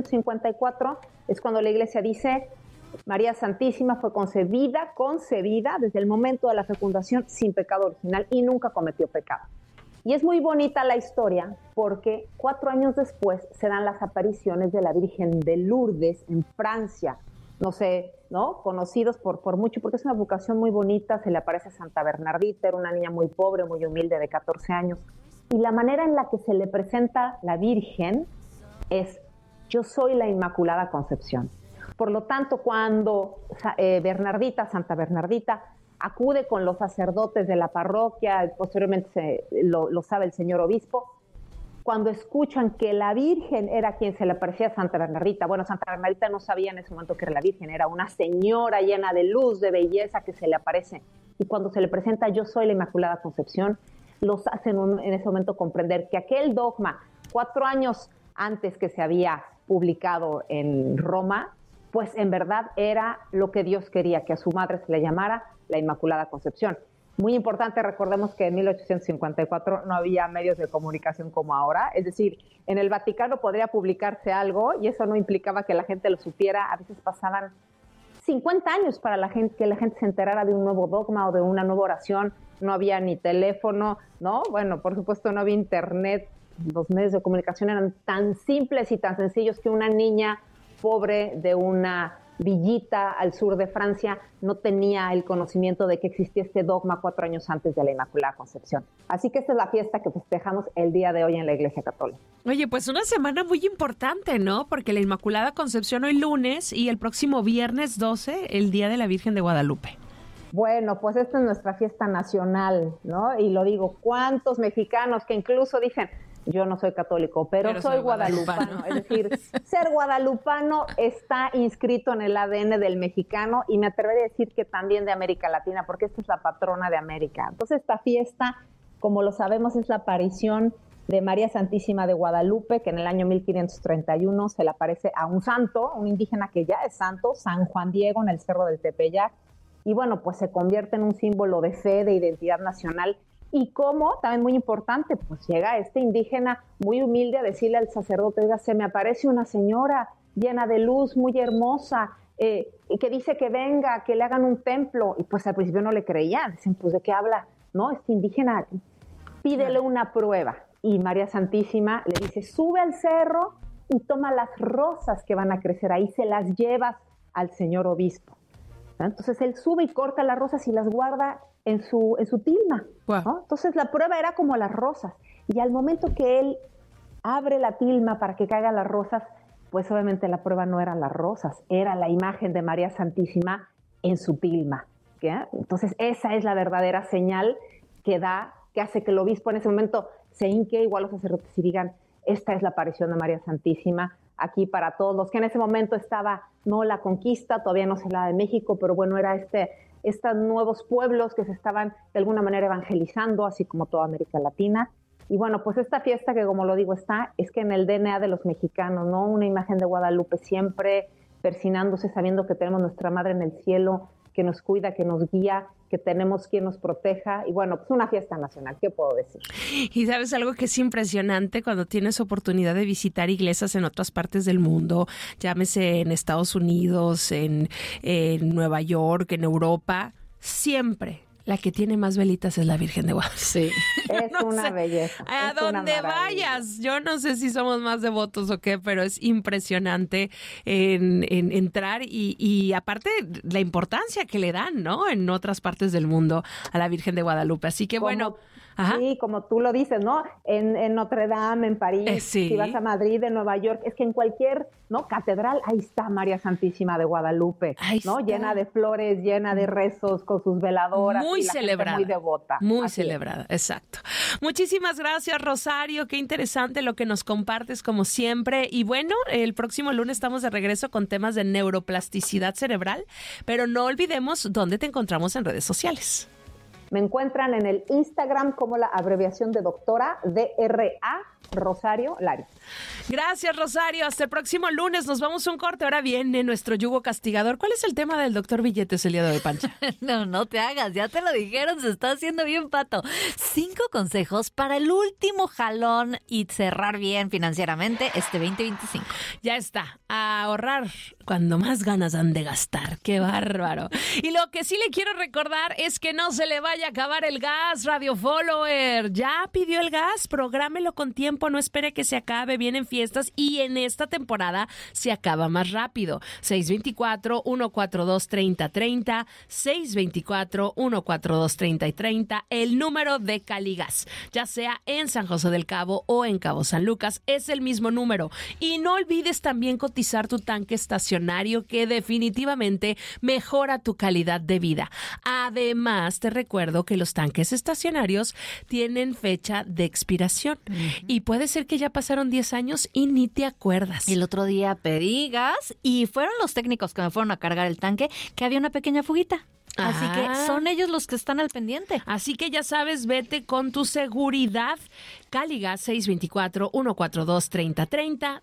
S21: 1854 es cuando la Iglesia dice: María Santísima fue concebida desde el momento de la fecundación sin pecado original y nunca cometió pecado. Y es muy bonita la historia porque 4 años después se dan las apariciones de la Virgen de Lourdes en Francia. No sé, ¿no? Conocidos por mucho, porque es una vocación muy bonita. Se le aparece a Santa Bernardita, era una niña muy pobre, muy humilde, de 14 años. Y la manera en la que se le presenta la Virgen es: yo soy la Inmaculada Concepción. Por lo tanto, cuando Santa Bernardita, acude con los sacerdotes de la parroquia, posteriormente lo sabe el señor obispo, cuando escuchan que la Virgen era quien se le aparecía a Santa Bernardita. Bueno, Santa Bernardita no sabía en ese momento que era la Virgen, era una señora llena de luz, de belleza, que se le aparece. Y cuando se le presenta: yo soy la Inmaculada Concepción, los hacen en ese momento comprender que aquel dogma, 4 años antes que se había publicado en Roma, pues en verdad era lo que Dios quería, que a su madre se le llamara la Inmaculada Concepción. Muy importante, recordemos que en 1854 no había medios de comunicación como ahora, es decir, en el Vaticano podría publicarse algo y eso no implicaba que la gente lo supiera. A veces pasaban 50 años para que la gente se enterara de un nuevo dogma o de una nueva oración. No había ni teléfono, ¿no? Bueno, por supuesto no había internet. Los medios de comunicación eran tan simples y tan sencillos que una niña pobre de una villita al sur de Francia no tenía el conocimiento de que existía este dogma 4 años antes de la Inmaculada Concepción. Así que esta es la fiesta que festejamos el día de hoy en la Iglesia Católica.
S19: Oye, pues una semana muy importante, ¿no? Porque la Inmaculada Concepción hoy lunes y el próximo viernes 12, el Día de la Virgen de Guadalupe.
S21: Bueno, pues esta es nuestra fiesta nacional, ¿no? Y lo digo, ¿cuántos mexicanos que incluso dicen: yo no soy católico, pero soy guadalupano? Es decir, ser guadalupano está inscrito en el ADN del mexicano y me atreveré a decir que también de América Latina, porque esta es la patrona de América. Entonces, esta fiesta, como lo sabemos, es la aparición de María Santísima de Guadalupe, que en el año 1531 se le aparece a un santo, un indígena que ya es santo, San Juan Diego, en el Cerro del Tepeyac. Y bueno, pues se convierte en un símbolo de fe, de identidad nacional. Y como, también muy importante, pues llega este indígena muy humilde a decirle al sacerdote: oiga, se me aparece una señora llena de luz, muy hermosa, y que dice que venga, que le hagan un templo. Y pues al principio no le creían, dicen: pues ¿de qué habla? No, este indígena, pídele una prueba. Y María Santísima le dice: sube al cerro y toma las rosas que van a crecer ahí, se las llevas al señor obispo. Entonces él sube y corta las rosas y las guarda en su tilma, ¿no? Entonces la prueba era como las rosas. Y al momento que él abre la tilma para que caigan las rosas, pues obviamente la prueba no eran las rosas, era la imagen de María Santísima en su tilma, ¿ya? Entonces esa es la verdadera señal que hace que el obispo en ese momento se hinque, igual los sacerdotes, y digan: esta es la aparición de María Santísima aquí para todos, que en ese momento estaba, no la conquista, todavía no se hablaba de México, pero bueno, era estos nuevos pueblos que se estaban de alguna manera evangelizando, así como toda América Latina. Y bueno, pues esta fiesta que, como lo digo, es que en el DNA de los mexicanos, ¿no? Una imagen de Guadalupe siempre persinándose, sabiendo que tenemos nuestra Madre en el cielo, que nos cuida, que nos guía, que tenemos quien nos proteja. Y bueno, pues una fiesta nacional, ¿qué puedo decir?
S19: Y sabes algo que es impresionante cuando tienes oportunidad de visitar iglesias en otras partes del mundo, llámese en Estados Unidos, en Nueva York, en Europa, siempre la que tiene más velitas es la Virgen de Guadalupe.
S1: Sí.
S21: Es una belleza.
S19: A donde vayas, yo no sé si somos más devotos o qué, pero es impresionante en entrar y aparte la importancia que le dan, ¿no? En otras partes del mundo a la Virgen de Guadalupe. Así que bueno. Ajá.
S21: Sí, como tú lo dices, ¿no? En Notre Dame, en París,
S19: sí.
S21: Si vas a Madrid, en Nueva York, es que en cualquier, ¿no? Catedral, ahí está María Santísima de Guadalupe,
S19: ahí
S21: ¿no?
S19: está.
S21: Llena de flores, llena de rezos, con sus veladoras.
S19: Muy
S21: y la
S19: celebrada.
S21: gente muy devota.
S19: Muy
S21: Así
S19: celebrada, exacto. Muchísimas gracias, Rosario. Qué interesante lo que nos compartes, como siempre. Y bueno, el próximo lunes estamos de regreso con temas de neuroplasticidad cerebral, pero no olvidemos dónde te encontramos en redes sociales.
S21: Me encuentran en el Instagram como la abreviación de doctora DRA Rosario Laris.
S19: Gracias, Rosario. Hasta el próximo lunes. Nos vamos a un corte. Ahora viene nuestro yugo castigador. ¿Cuál es el tema del doctor Billetes el día de hoy, Pancha?
S1: No te hagas. Ya te lo dijeron. Se está haciendo bien, Pato. 5 consejos para el último jalón y cerrar bien financieramente este 2025.
S19: Ya está. A ahorrar cuando más ganas dan de gastar. ¡Qué bárbaro! Y lo que sí le quiero recordar es que no se le vaya a acabar el gas, Radio Follower. ¿Ya pidió el gas? Prográmelo con tiempo. No espere que se acabe. Vienen fiestas y en esta temporada se acaba más rápido. 624-142-3030, 624-142-3030, el número de Caligas, ya sea en San José del Cabo o en Cabo San Lucas, es el mismo número. Y no olvides también cotizar tu tanque estacionario, que definitivamente mejora tu calidad de vida. Además, te recuerdo que los tanques estacionarios tienen fecha de expiración. Y puede ser que ya pasaron 10 años y ni te acuerdas.
S1: El otro día pedí gas y fueron los técnicos que me fueron a cargar el tanque que había una pequeña fuguita. Así que son ellos los que están al pendiente.
S19: Así que ya sabes, vete con tu seguridad. Caligas 624-142-3030,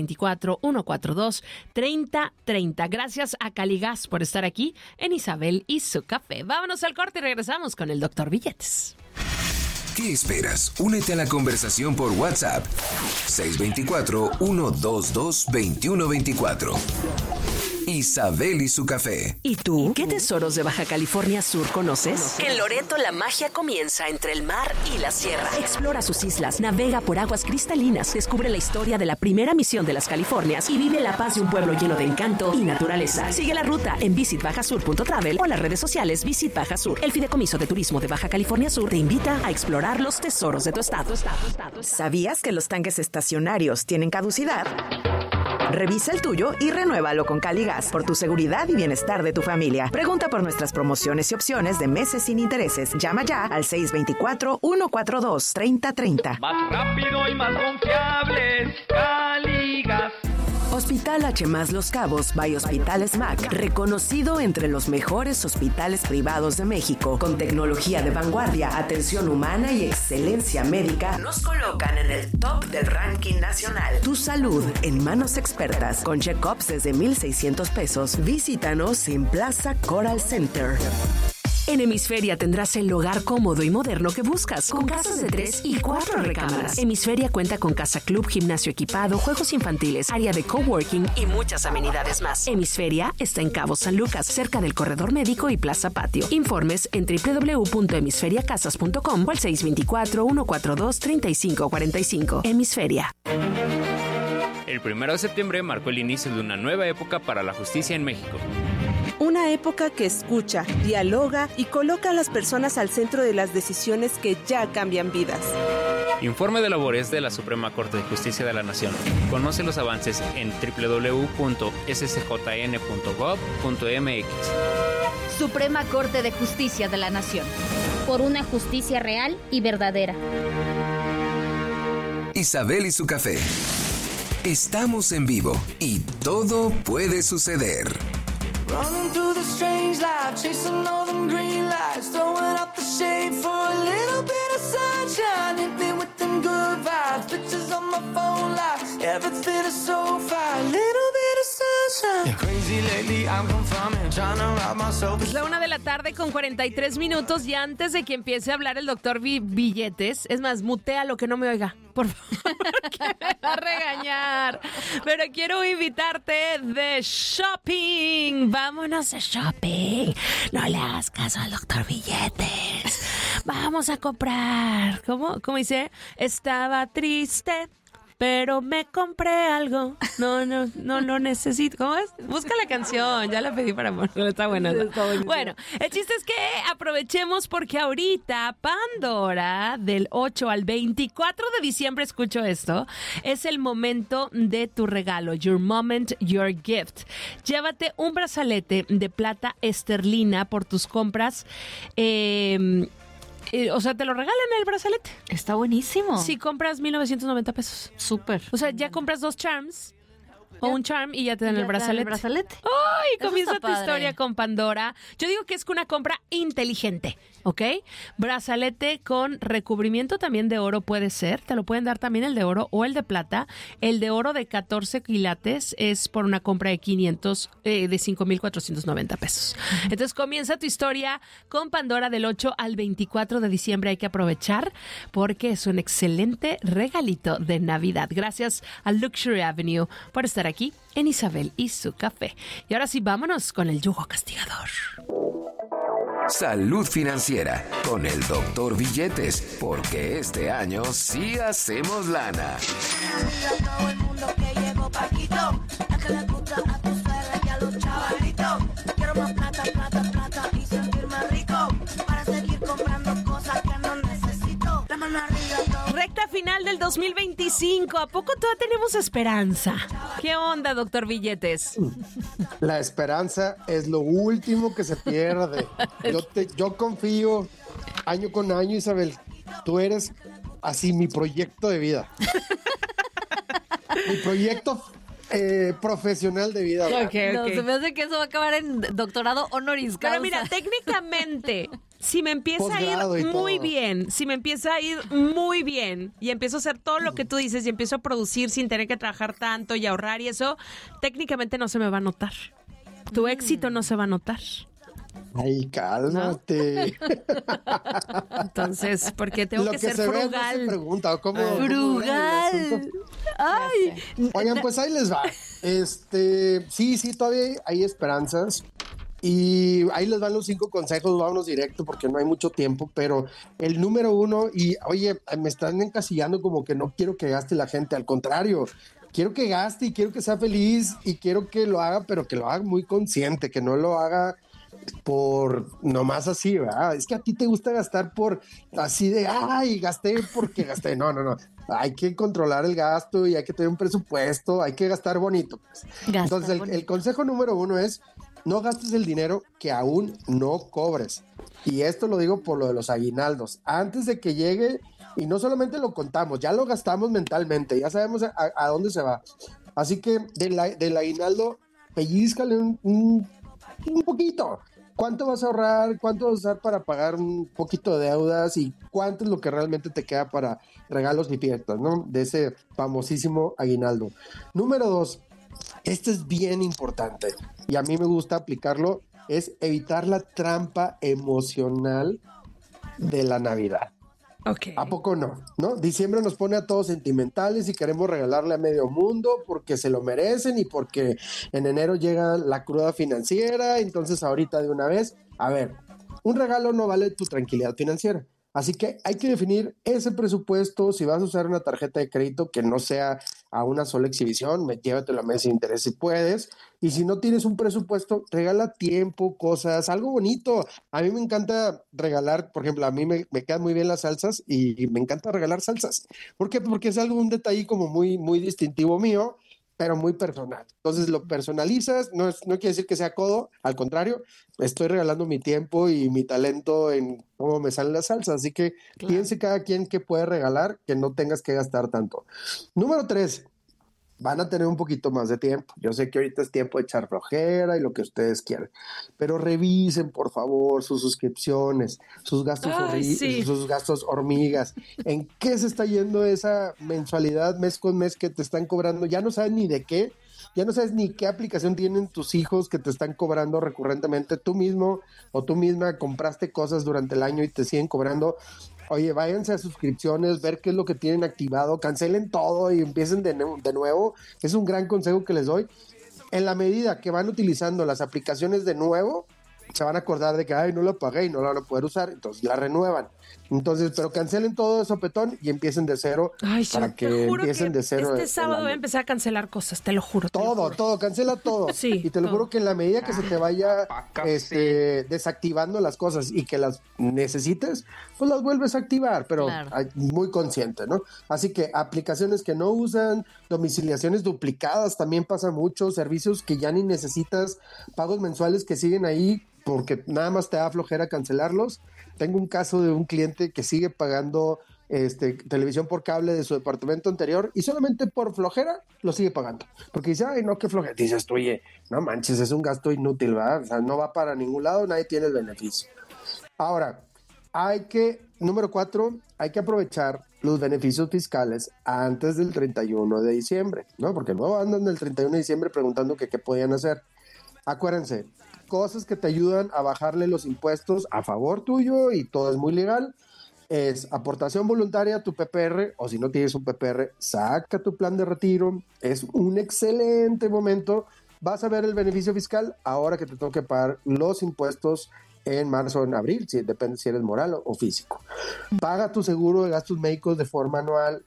S19: 624-142-3030. Gracias a Caligas por estar aquí en Isabel y su café. Vámonos al corte y regresamos con el Dr. Billetes.
S7: ¿Qué esperas? Únete a la conversación por WhatsApp. 624-122-2124. Isabel y su café.
S9: ¿Y tú? ¿Qué tesoros de Baja California Sur conoces?
S2: En Loreto la magia comienza entre el mar y la sierra.
S9: Explora sus islas, navega por aguas cristalinas, descubre la historia de la primera misión de las Californias y vive la paz de un pueblo lleno de encanto y naturaleza. Sigue la ruta en visitbajasur.travel o en las redes sociales Visit Baja Sur. El Fideicomiso de Turismo de Baja California Sur te invita a explorar los tesoros de tu estado.
S22: ¿Sabías que los tanques estacionarios tienen caducidad? Revisa el tuyo y renuévalo con Caligas por tu seguridad y bienestar de tu familia. Pregunta por nuestras promociones y opciones de meses sin intereses. Llama ya al 624-142-3030.
S23: Más rápido y más confiables, Caligas.
S22: Hospital H+ Los Cabos by Hospital SMAC, reconocido entre los mejores hospitales privados de México, con tecnología de vanguardia, atención humana y excelencia médica, nos colocan en el top del ranking nacional. Tu salud en manos expertas, con check-ups desde 1,600 pesos. Visítanos en Plaza Coral Center.
S9: En Hemisferia tendrás el hogar cómodo y moderno que buscas, con casas de 3 y 4 recámaras. Hemisferia cuenta con casa club, gimnasio equipado, juegos infantiles, área de coworking y muchas amenidades más. Hemisferia está en Cabo San Lucas, cerca del corredor médico y plaza patio. Informes en www.hemisferiacasas.com o al 624-142-3545. Hemisferia.
S24: El 1 de septiembre marcó el inicio de una nueva época para la justicia en México.
S25: Una época que escucha, dialoga y coloca a las personas al centro de las decisiones que ya cambian vidas.
S24: Informe de labores de la Suprema Corte de Justicia de la Nación. Conoce los avances en www.scjn.gov.mx.
S26: Suprema Corte de Justicia de la Nación. Por una justicia real y verdadera.
S7: Isabel y su café. Estamos en vivo y todo puede suceder.
S3: Running through the strange life, chasing all them green lights, throwing out the shade for a little bit of sunshine. Hit me with them good vibes, pictures on my phone live, everything is so fine, little bit of sunshine. Crazy lately, I'm confirming, trying to wrap myself.
S19: Es la 1:43 con 43 minutos y antes de que empiece a hablar el doctor Billetes, es más, mutea lo que no me oiga, por favor, que me va a regañar. Pero quiero invitarte de shopping. Vámonos de shopping. No le hagas caso al doctor Billetes. Vamos a comprar. ¿Cómo dice? Estaba triste, pero me compré algo. No lo necesito. ¿Cómo es? Busca la canción. Ya la pedí para ponerla. Está buena. Bueno, el chiste es que aprovechemos porque ahorita Pandora, del 8 al 24 de diciembre, escucho esto, es el momento de tu regalo. Your moment, your gift. Llévate un brazalete de plata esterlina por tus compras. O sea, te lo regalan el brazalete.
S1: Está buenísimo.
S19: Si compras 1,990 pesos.
S1: Súper.
S19: O sea, ya compras 2 charms o un charm y ya te dan el brazalete. ¡Ay!
S1: Eso
S19: Comienza
S1: está
S19: tu
S1: padre.
S19: historia con Pandora. Yo digo que es una compra inteligente, ¿ok? Brazalete con recubrimiento también de oro puede ser. Te lo pueden dar también el de oro o el de plata. El de oro de 14 quilates es por una compra de 5,490 pesos. Entonces comienza tu historia con Pandora del 8 al 24 de diciembre. Hay que aprovechar porque es un excelente regalito de Navidad. Gracias a Luxury Avenue por estar aquí en Isabel y su café. Y ahora sí, vámonos con el yugo castigador.
S7: Salud financiera con el doctor Billetes, porque este año sí hacemos lana.
S3: Todo el mundo que llegó Paquito, la que le gusta a tu suegra y a los chavalitos. Quiero más plata, plata, plata y sentirme rico para seguir comprando cosas que no necesito. La mano arriba todo.
S19: Recta final del 2025. ¿A poco todavía tenemos esperanza? ¿Qué onda, doctor Billetes?
S4: La esperanza es lo último que se pierde. Yo confío año con año, Isabel. Tú eres así mi proyecto de vida. Mi proyecto profesional de vida.
S1: No, se me hace que eso va a acabar en doctorado honoris causa.
S19: Pero mira, técnicamente, si me empieza a
S4: Posgrado y
S19: ir muy
S4: todo.
S19: bien, si me empieza a ir muy bien y empiezo a hacer todo lo que tú dices y empiezo a producir sin tener que trabajar tanto y ahorrar y eso, técnicamente no se me va a notar. Tu éxito no se va a notar.
S4: Ay, cálmate.
S19: Entonces, porque tengo
S4: Lo
S19: que
S4: que
S19: ser
S4: se ve no
S19: frugal.
S4: se pregunta, ¿cómo?
S19: Frugal.
S4: Ay. Oigan, pues ahí les va. Sí, todavía hay esperanzas. Y ahí les van los 5 consejos, vámonos directo porque no hay mucho tiempo, pero el número 1, y oye, me están encasillando como que no quiero que gaste la gente, al contrario, quiero que gaste y quiero que sea feliz y quiero que lo haga, pero que lo haga muy consciente, que no lo haga por nomás así, ¿verdad? Es que a ti te gusta gastar por así de, ay, gasté porque gasté. No. Hay que controlar el gasto y hay que tener un presupuesto, hay que gastar bonito. Pues. Entonces, el consejo número 1 es, no gastes el dinero que aún no cobres. Y esto lo digo por lo de los aguinaldos. Antes de que llegue, y no solamente lo contamos, ya lo gastamos mentalmente, ya sabemos a dónde se va. Así que del aguinaldo, pellízcale un poquito. ¿Cuánto vas a ahorrar? ¿Cuánto vas a usar para pagar un poquito de deudas? ¿Y cuánto es lo que realmente te queda para regalos y fiestas, ¿no? De ese famosísimo aguinaldo. Número 2, este es bien importante y a mí me gusta aplicarlo, es evitar la trampa emocional de la Navidad.
S19: Okay.
S4: ¿A poco no? Diciembre nos pone a todos sentimentales y queremos regalarle a medio mundo porque se lo merecen y porque en enero llega la cruda financiera, entonces ahorita de una vez, a ver, un regalo no vale tu tranquilidad financiera. Así que hay que definir ese presupuesto. Si vas a usar una tarjeta de crédito que no sea a una sola exhibición, llévatelo a meses de interés si puedes. Y si no tienes un presupuesto, regala tiempo, cosas, algo bonito. A mí me encanta regalar, por ejemplo, a mí me quedan muy bien las salsas y me encanta regalar salsas. ¿Por qué? Porque es un detalle como muy, muy distintivo mío, pero muy personal. Entonces lo personalizas, no quiere decir que sea codo, al contrario, estoy regalando mi tiempo y mi talento en cómo me salen las salsas, así que piense cada quien qué puede regalar, que no tengas que gastar tanto. Número 3, van a tener un poquito más de tiempo. Yo sé que ahorita es tiempo de echar flojera y lo que ustedes quieran, pero revisen, por favor, sus suscripciones, sus gastos, sus gastos hormigas. ¿En qué se está yendo esa mensualidad mes con mes que te están cobrando? Ya no sabes ni de qué. Ya no sabes ni qué aplicación tienen tus hijos que te están cobrando recurrentemente. Tú mismo o tú misma compraste cosas durante el año y te siguen cobrando. Oye, váyanse a suscripciones, ver qué es lo que tienen activado, cancelen todo y empiecen de nuevo. Es un gran consejo que les doy. En la medida que van utilizando las aplicaciones de nuevo, se van a acordar de que, ay, no lo pagué y no lo van a poder usar, entonces la renuevan. Entonces, pero cancelen todo de sopetón y empiecen de cero.
S19: Ay,
S4: para que empiecen de cero.
S19: Este sábado voy a empezar a cancelar cosas, te lo juro.
S4: Todo, cancela todo.
S19: Sí,
S4: y te lo juro que en la medida que se te vaya desactivando las cosas y que las necesites, pues las vuelves a activar, pero muy consciente, ¿no? Así que aplicaciones que no usan, domiciliaciones duplicadas, también pasa mucho, servicios que ya ni necesitas, pagos mensuales que siguen ahí porque nada más te da flojera cancelarlos. Tengo un caso de un cliente que sigue pagando televisión por cable de su departamento anterior y solamente por flojera lo sigue pagando. Porque dice, ay, no, qué flojera. Dices tú, oye, no manches, es un gasto inútil, ¿verdad? O sea, no va para ningún lado, nadie tiene el beneficio. Ahora, número 4, hay que aprovechar los beneficios fiscales antes del 31 de diciembre, ¿no? Porque luego andan del 31 de diciembre preguntando que qué podían hacer. Acuérdense, cosas que te ayudan a bajarle los impuestos a favor tuyo y todo es muy legal. Es aportación voluntaria a tu PPR, o si no tienes un PPR, saca tu plan de retiro. Es un excelente momento. Vas a ver el beneficio fiscal ahora que te toque pagar los impuestos en marzo o en abril, depende si eres moral o físico. Paga tu seguro de gastos médicos de forma anual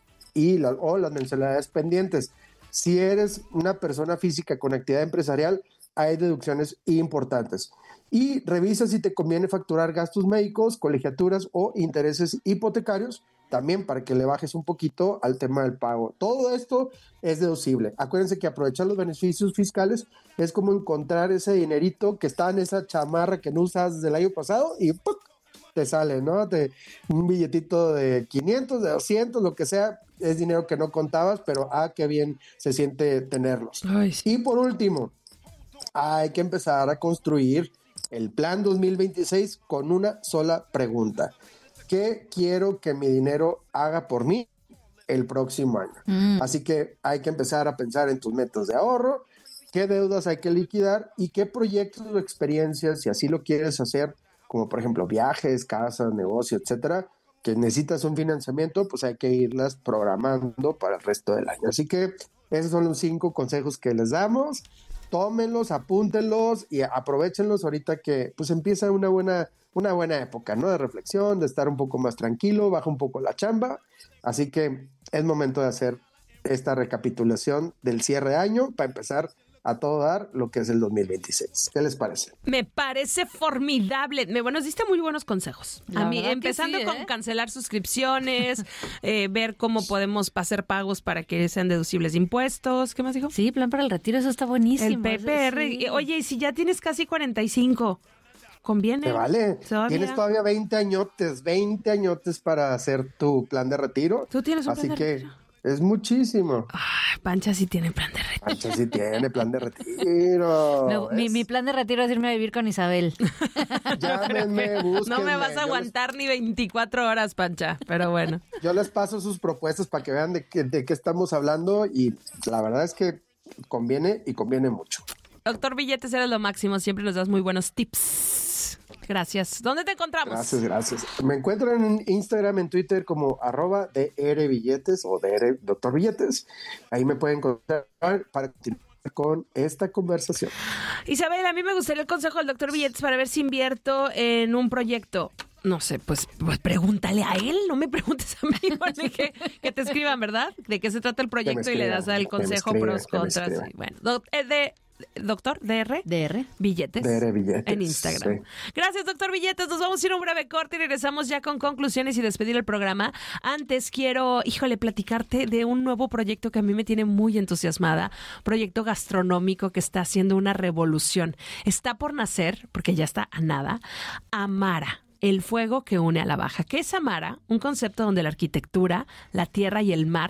S4: o las mensualidades pendientes. Si eres una persona física con actividad empresarial, hay deducciones importantes. Y revisa si te conviene facturar gastos médicos, colegiaturas o intereses hipotecarios, también para que le bajes un poquito al tema del pago. Todo esto es deducible. Acuérdense que aprovechar los beneficios fiscales es como encontrar ese dinerito que está en esa chamarra que no usas desde el año pasado y ¡puc! Te sale, ¿no? Un billetito de 500, de 200, lo que sea, es dinero que no contabas, pero qué bien se siente tenerlos.
S19: Ay, sí.
S4: Y por último, hay que empezar a construir el plan 2026 con una sola pregunta. ¿Qué quiero que mi dinero haga por mí el próximo año? Así que hay que empezar a pensar en tus metas de ahorro, qué deudas hay que liquidar y qué proyectos o experiencias, si así lo quieres hacer, como por ejemplo viajes, casas, negocio, etcétera, que necesitas un financiamiento, pues hay que irlas programando para el resto del año. Así que esos son los 5 consejos que les damos. Tómenlos, apúntenlos y aprovéchenlos ahorita que pues empieza una buena época, ¿no? De reflexión, de estar un poco más tranquilo, baja un poco la chamba. Así que es momento de hacer esta recapitulación del cierre de año para empezar a todo dar lo que es el 2026. ¿Qué les parece?
S19: Me parece formidable. Nos diste muy buenos consejos.
S1: La
S19: A mí,
S1: verdad que
S19: empezando
S1: sí,
S19: con cancelar suscripciones, ver cómo podemos hacer pagos para que sean deducibles de impuestos. ¿Qué más dijo?
S1: Sí, plan para el retiro, eso está buenísimo.
S19: El PPR.
S1: Sí.
S19: Oye, y si ya tienes casi 45, ¿conviene?
S4: Te vale.
S19: ¿Todavía?
S4: Tienes todavía 20 añotes para hacer tu plan de retiro.
S19: Tú tienes un
S4: Así
S19: plan de
S4: que
S19: retiro.
S4: es muchísimo.
S19: Ay, Pancha sí tiene plan de retiro.
S4: Pancha sí tiene plan de retiro.
S1: No, mi plan de retiro es irme a vivir con Isabel.
S4: Llámenme, búsquenme.
S19: No me vas a aguantar ni 24 horas, Pancha, pero bueno.
S4: Yo les paso sus propuestas para que vean de qué estamos hablando y la verdad es que conviene y conviene mucho.
S19: Doctor Billetes, eres lo máximo. Siempre nos das muy buenos tips. Gracias. ¿Dónde te encontramos?
S4: Gracias. Me encuentran en Instagram, en Twitter como @drbilletes o Dr. Billetes. Ahí me pueden encontrar para continuar con esta conversación.
S19: Isabel, a mí me gustaría el consejo del doctor Billetes para ver si invierto en un proyecto. No sé, pues pregúntale a él, no me preguntes a mí, porque que te escriban, ¿verdad? De qué se trata el proyecto y le das el consejo, pros, contras. Y bueno, doctor DR Billetes
S4: DR Billetes
S19: en Instagram.
S4: Sí.
S19: Gracias, doctor Billetes. Nos vamos a ir a un breve corte y regresamos ya con conclusiones y despedir el programa. Antes quiero, platicarte de un nuevo proyecto que a mí me tiene muy entusiasmada. Proyecto gastronómico que está haciendo una revolución. Está por nacer, porque ya está a nada, Amara. El fuego que une a la Baja. ¿Qué es Amara? Un concepto donde la arquitectura, la tierra y el mar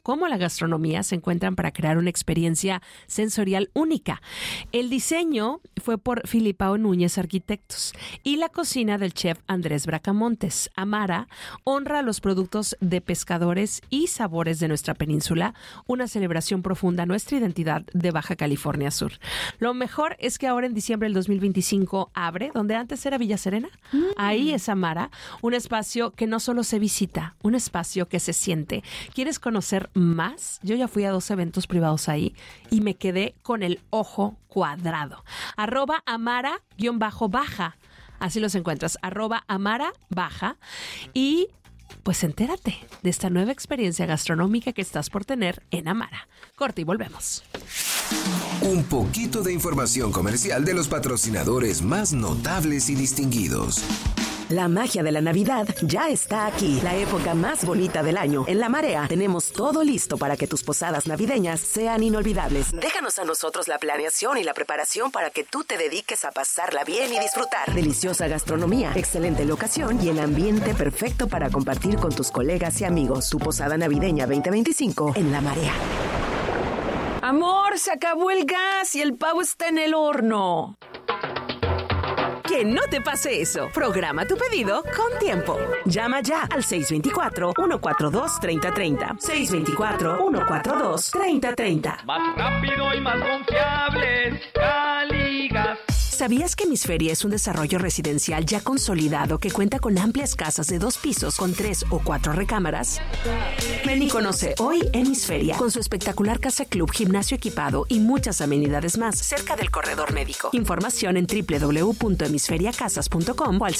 S19: como la gastronomía se encuentran para crear una experiencia sensorial única. El diseño fue por Filipao Núñez Arquitectos y la cocina del chef Andrés Bracamontes. Amara honra los productos de pescadores y sabores de nuestra península, una celebración profunda a nuestra identidad de Baja California Sur. Lo mejor es que ahora en diciembre del 2025 abre, donde antes era Villa Serena. Ahí es Amara, un espacio que no solo se visita, un espacio que se siente. ¿Quieres conocer más? Yo ya fui a 2 eventos privados ahí y me quedé con el ojo cuadrado. @Amara_baja. Así los encuentras, @Amara_baja. Y pues entérate de esta nueva experiencia gastronómica que estás por tener en Amara. Corte y volvemos.
S7: Un poquito de información comercial de los patrocinadores más notables y distinguidos.
S22: La magia de la Navidad ya está aquí, la época más bonita del año. En La Marea tenemos todo listo para que tus posadas navideñas sean inolvidables. Déjanos a nosotros la planeación y la preparación para que tú te dediques a pasarla bien y disfrutar. Deliciosa gastronomía, excelente locación y el ambiente perfecto para compartir con tus colegas y amigos. Tu posada navideña 2025 en La Marea.
S9: Amor, se acabó el gas y el pavo está en el horno. Que no te pase eso. Programa tu pedido con tiempo.
S22: Llama ya al 624-142-3030. 624-142-3030.
S23: Más rápido y más confiable, Caligas.
S9: ¿Sabías que Hemisferia es un desarrollo residencial ya consolidado que cuenta con amplias casas de 2 pisos con 3 o 4 recámaras? Ven y conoce hoy Hemisferia, con su espectacular casa club, gimnasio equipado y muchas amenidades más, cerca del corredor médico. Información en www.hemisferiacasas.com o al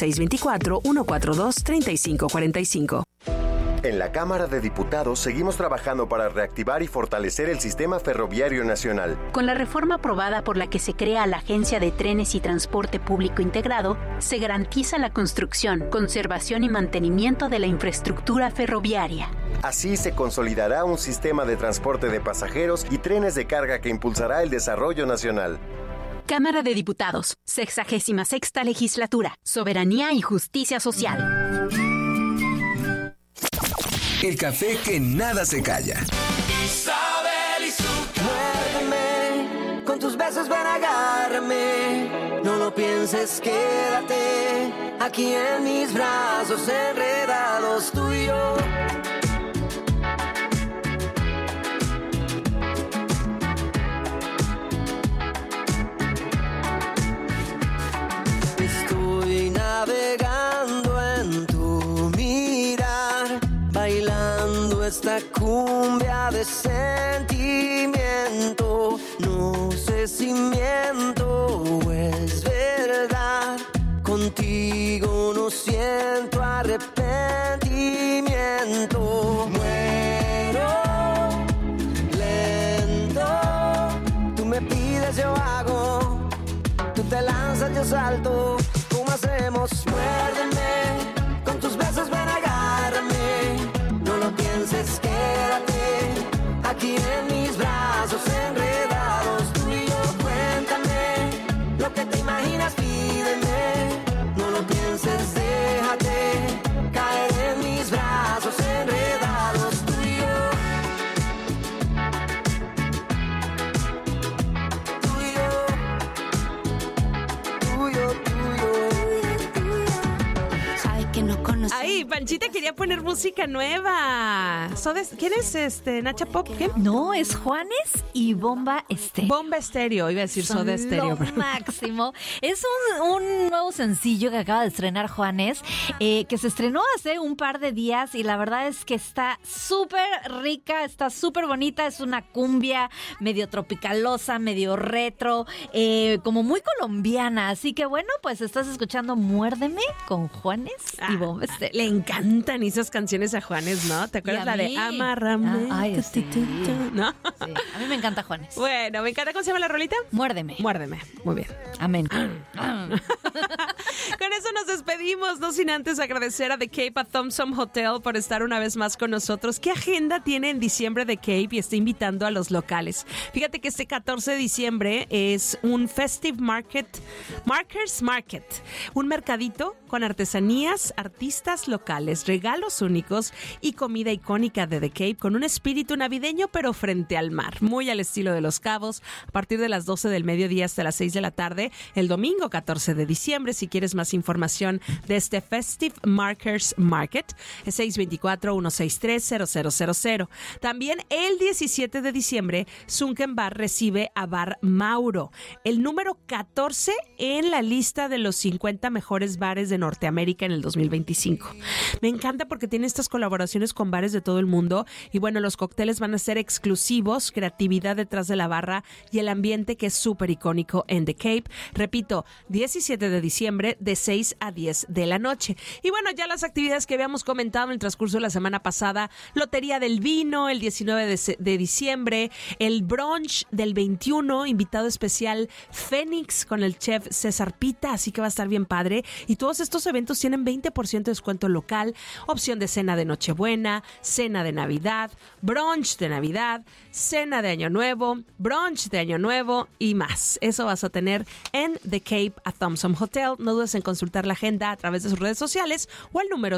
S9: 624-142-3545.
S5: En la Cámara de Diputados seguimos trabajando para reactivar y fortalecer el sistema ferroviario nacional.
S6: Con la reforma aprobada por la que se crea la Agencia de Trenes y Transporte Público Integrado, se garantiza la construcción, conservación y mantenimiento de la infraestructura ferroviaria.
S5: Así se consolidará un sistema de transporte de pasajeros y trenes de carga que impulsará el desarrollo nacional.
S6: Cámara de Diputados, 66ª Legislatura, Soberanía y Justicia Social.
S7: El café que nada se calla.
S3: Isabel y su muérdeme, con tus besos ven, agárrame. No lo pienses, quédate aquí en mis brazos enredados tú y yo. Estoy navegando en tu mirar, bailando esta cumbia de sentimiento. No sé si miento o es verdad, contigo no siento arrepentimiento. Muero lento, tú me pides, yo hago, tú te lanzas, yo salto. ¿Cómo hacemos? Muérdeme, con tus besos ven, agárrame. No lo pienses, quédate aquí en mis brazos enredados tú y yo. Cuéntame lo que te imaginas, pídeme. No lo pienses, déjate caer en mis brazos enredados tú y yo. Tú y yo. Tú y yo, tú y yo.
S6: Ay, que no conozco.
S19: Ay, Panchita quería poner música nueva. ¿Quién es Nacha Pop? ¿Qué?
S1: No, es Juanes y Bomba Estéreo.
S19: Bomba Estéreo, iba a decir
S1: Son
S19: Soda Estéreo.
S1: lo máximo. Es un nuevo sencillo que acaba de estrenar Juanes, que se estrenó hace un par de días y la verdad es que está súper rica, está súper bonita. Es una cumbia medio tropicalosa, medio retro, como muy colombiana. Así que bueno, pues estás escuchando Muérdeme con Juanes y Bomba Estéreo.
S19: Le encantan esas canciones a Juanes, ¿no? ¿Te acuerdas la de Amárrame?
S1: Ay, sí.
S19: ¿No?
S1: Sí, a mí me encanta Juanes.
S19: Bueno, me encanta. ¿Cómo se llama la rolita?
S1: Muérdeme.
S19: Muérdeme. Muy bien.
S1: Amén.
S19: Con eso nos despedimos, no sin antes agradecer a The Cape, a Thompson Hotel por estar una vez más con nosotros. ¿Qué agenda tiene en diciembre The Cape? Y está invitando a los locales. Fíjate que este 14 de diciembre es un Festive Markers Market, un mercadito con artesanías, artistas locales, especiales, regalos únicos y comida icónica de The Cape con un espíritu navideño pero frente al mar, muy al estilo de Los Cabos, a partir de las 12 del mediodía hasta las 6 de la tarde, el domingo 14 de diciembre. Si quieres más información de este Festive Markers Market, es 624-163-0000. También el 17 de diciembre, Sunken Bar recibe a Bar Mauro, el número 14 en la lista de los 50 mejores bares de Norteamérica en el 2025. Me encanta porque tiene estas colaboraciones con bares de todo el mundo y bueno, los cócteles van a ser exclusivos, creatividad detrás de la barra y el ambiente que es súper icónico en The Cape. Repito, 17 de diciembre de 6 a 10 de la noche. Y bueno, ya las actividades que habíamos comentado en el transcurso de la semana pasada, Lotería del Vino el 19 de diciembre, el brunch del 21, invitado especial Fénix con el chef César Pita, así que va a estar bien padre. Y todos estos eventos tienen 20% de descuento local, opción de cena de Nochebuena, cena de Navidad, brunch de Navidad, cena de Año Nuevo, brunch de Año Nuevo y más. Eso vas a tener en The Cape a Thompson Hotel. No dudes en consultar la agenda a través de sus redes sociales o al número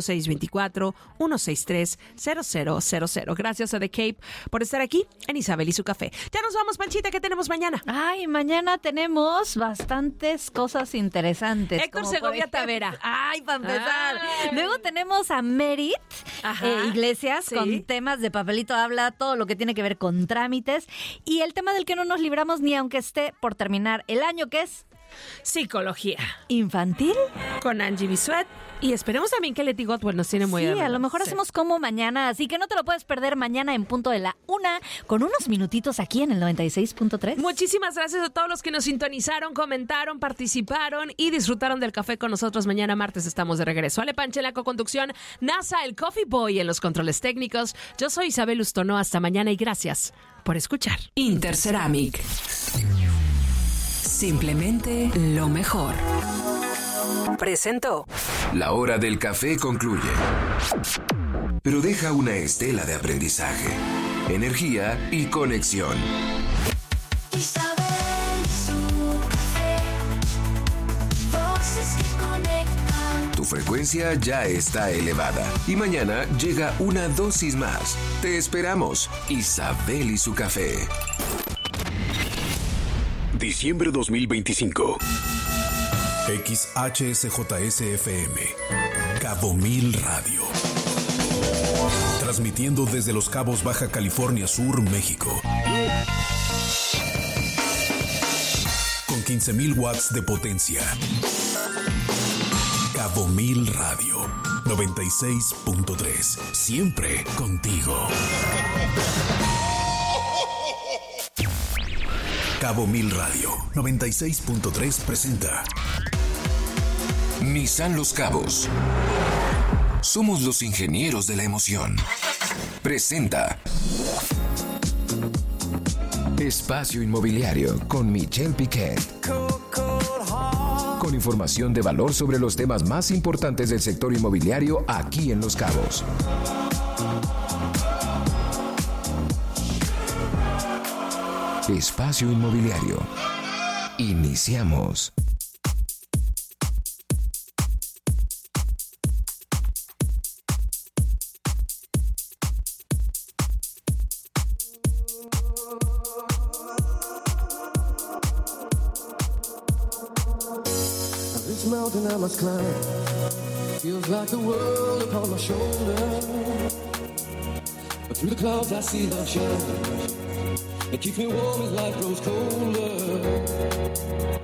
S19: 624-163-0000. Gracias a The Cape por estar aquí en Isabel y su café. Ya nos vamos, Panchita, ¿qué tenemos mañana?
S1: Ay, mañana tenemos bastantes cosas interesantes.
S19: Héctor Segovia Tavera.
S1: Ay, para empezar. Luego tenemos a Merit Iglesias con temas de Papelito Habla, todo lo que tiene que ver con trámites. Y el tema del que no nos libramos ni aunque esté por terminar el año, que es
S19: Psicología
S1: Infantil
S19: con Angie Bisuet. Y esperemos también que Leti Gottwald nos tiene muy
S1: a lo mejor hacemos como mañana, así que no te lo puedes perder mañana en punto de la 1 con unos minutitos aquí en el 96.3.
S19: Muchísimas gracias a todos los que nos sintonizaron, comentaron, participaron y disfrutaron del café con nosotros. Mañana martes estamos de regreso. Ale Panche en la coconducción, NASA, el Coffee Boy en los controles técnicos. Yo soy Isabel Ustono. Hasta mañana y gracias por escuchar.
S13: Interceramic. Simplemente lo mejor. Presentó.
S7: La hora del café concluye, pero deja una estela de aprendizaje, energía y conexión.
S18: Isabel y su café, voces que conectan.
S7: Tu frecuencia ya está elevada y mañana llega una dosis más. Te esperamos. Isabel y su café.
S12: Diciembre 2025. XHSJSFM, Cabo Mil Radio. Transmitiendo desde Los Cabos, Baja California Sur, México. Con 15,000 watts de potencia. Cabo Mil Radio, 96.3. Siempre contigo. Cabo Mil Radio, 96.3 presenta
S7: Nissan Los Cabos. Somos los ingenieros de la emoción. Presenta Espacio Inmobiliario con Michelle Piquet. Con información de valor sobre los temas más importantes del sector inmobiliario aquí en Los Cabos. Espacio Inmobiliario. Iniciamos.
S3: This mountain I must climb feels like the world upon my shoulder. But through the clouds I see love shine. It keeps me warm as life grows colder.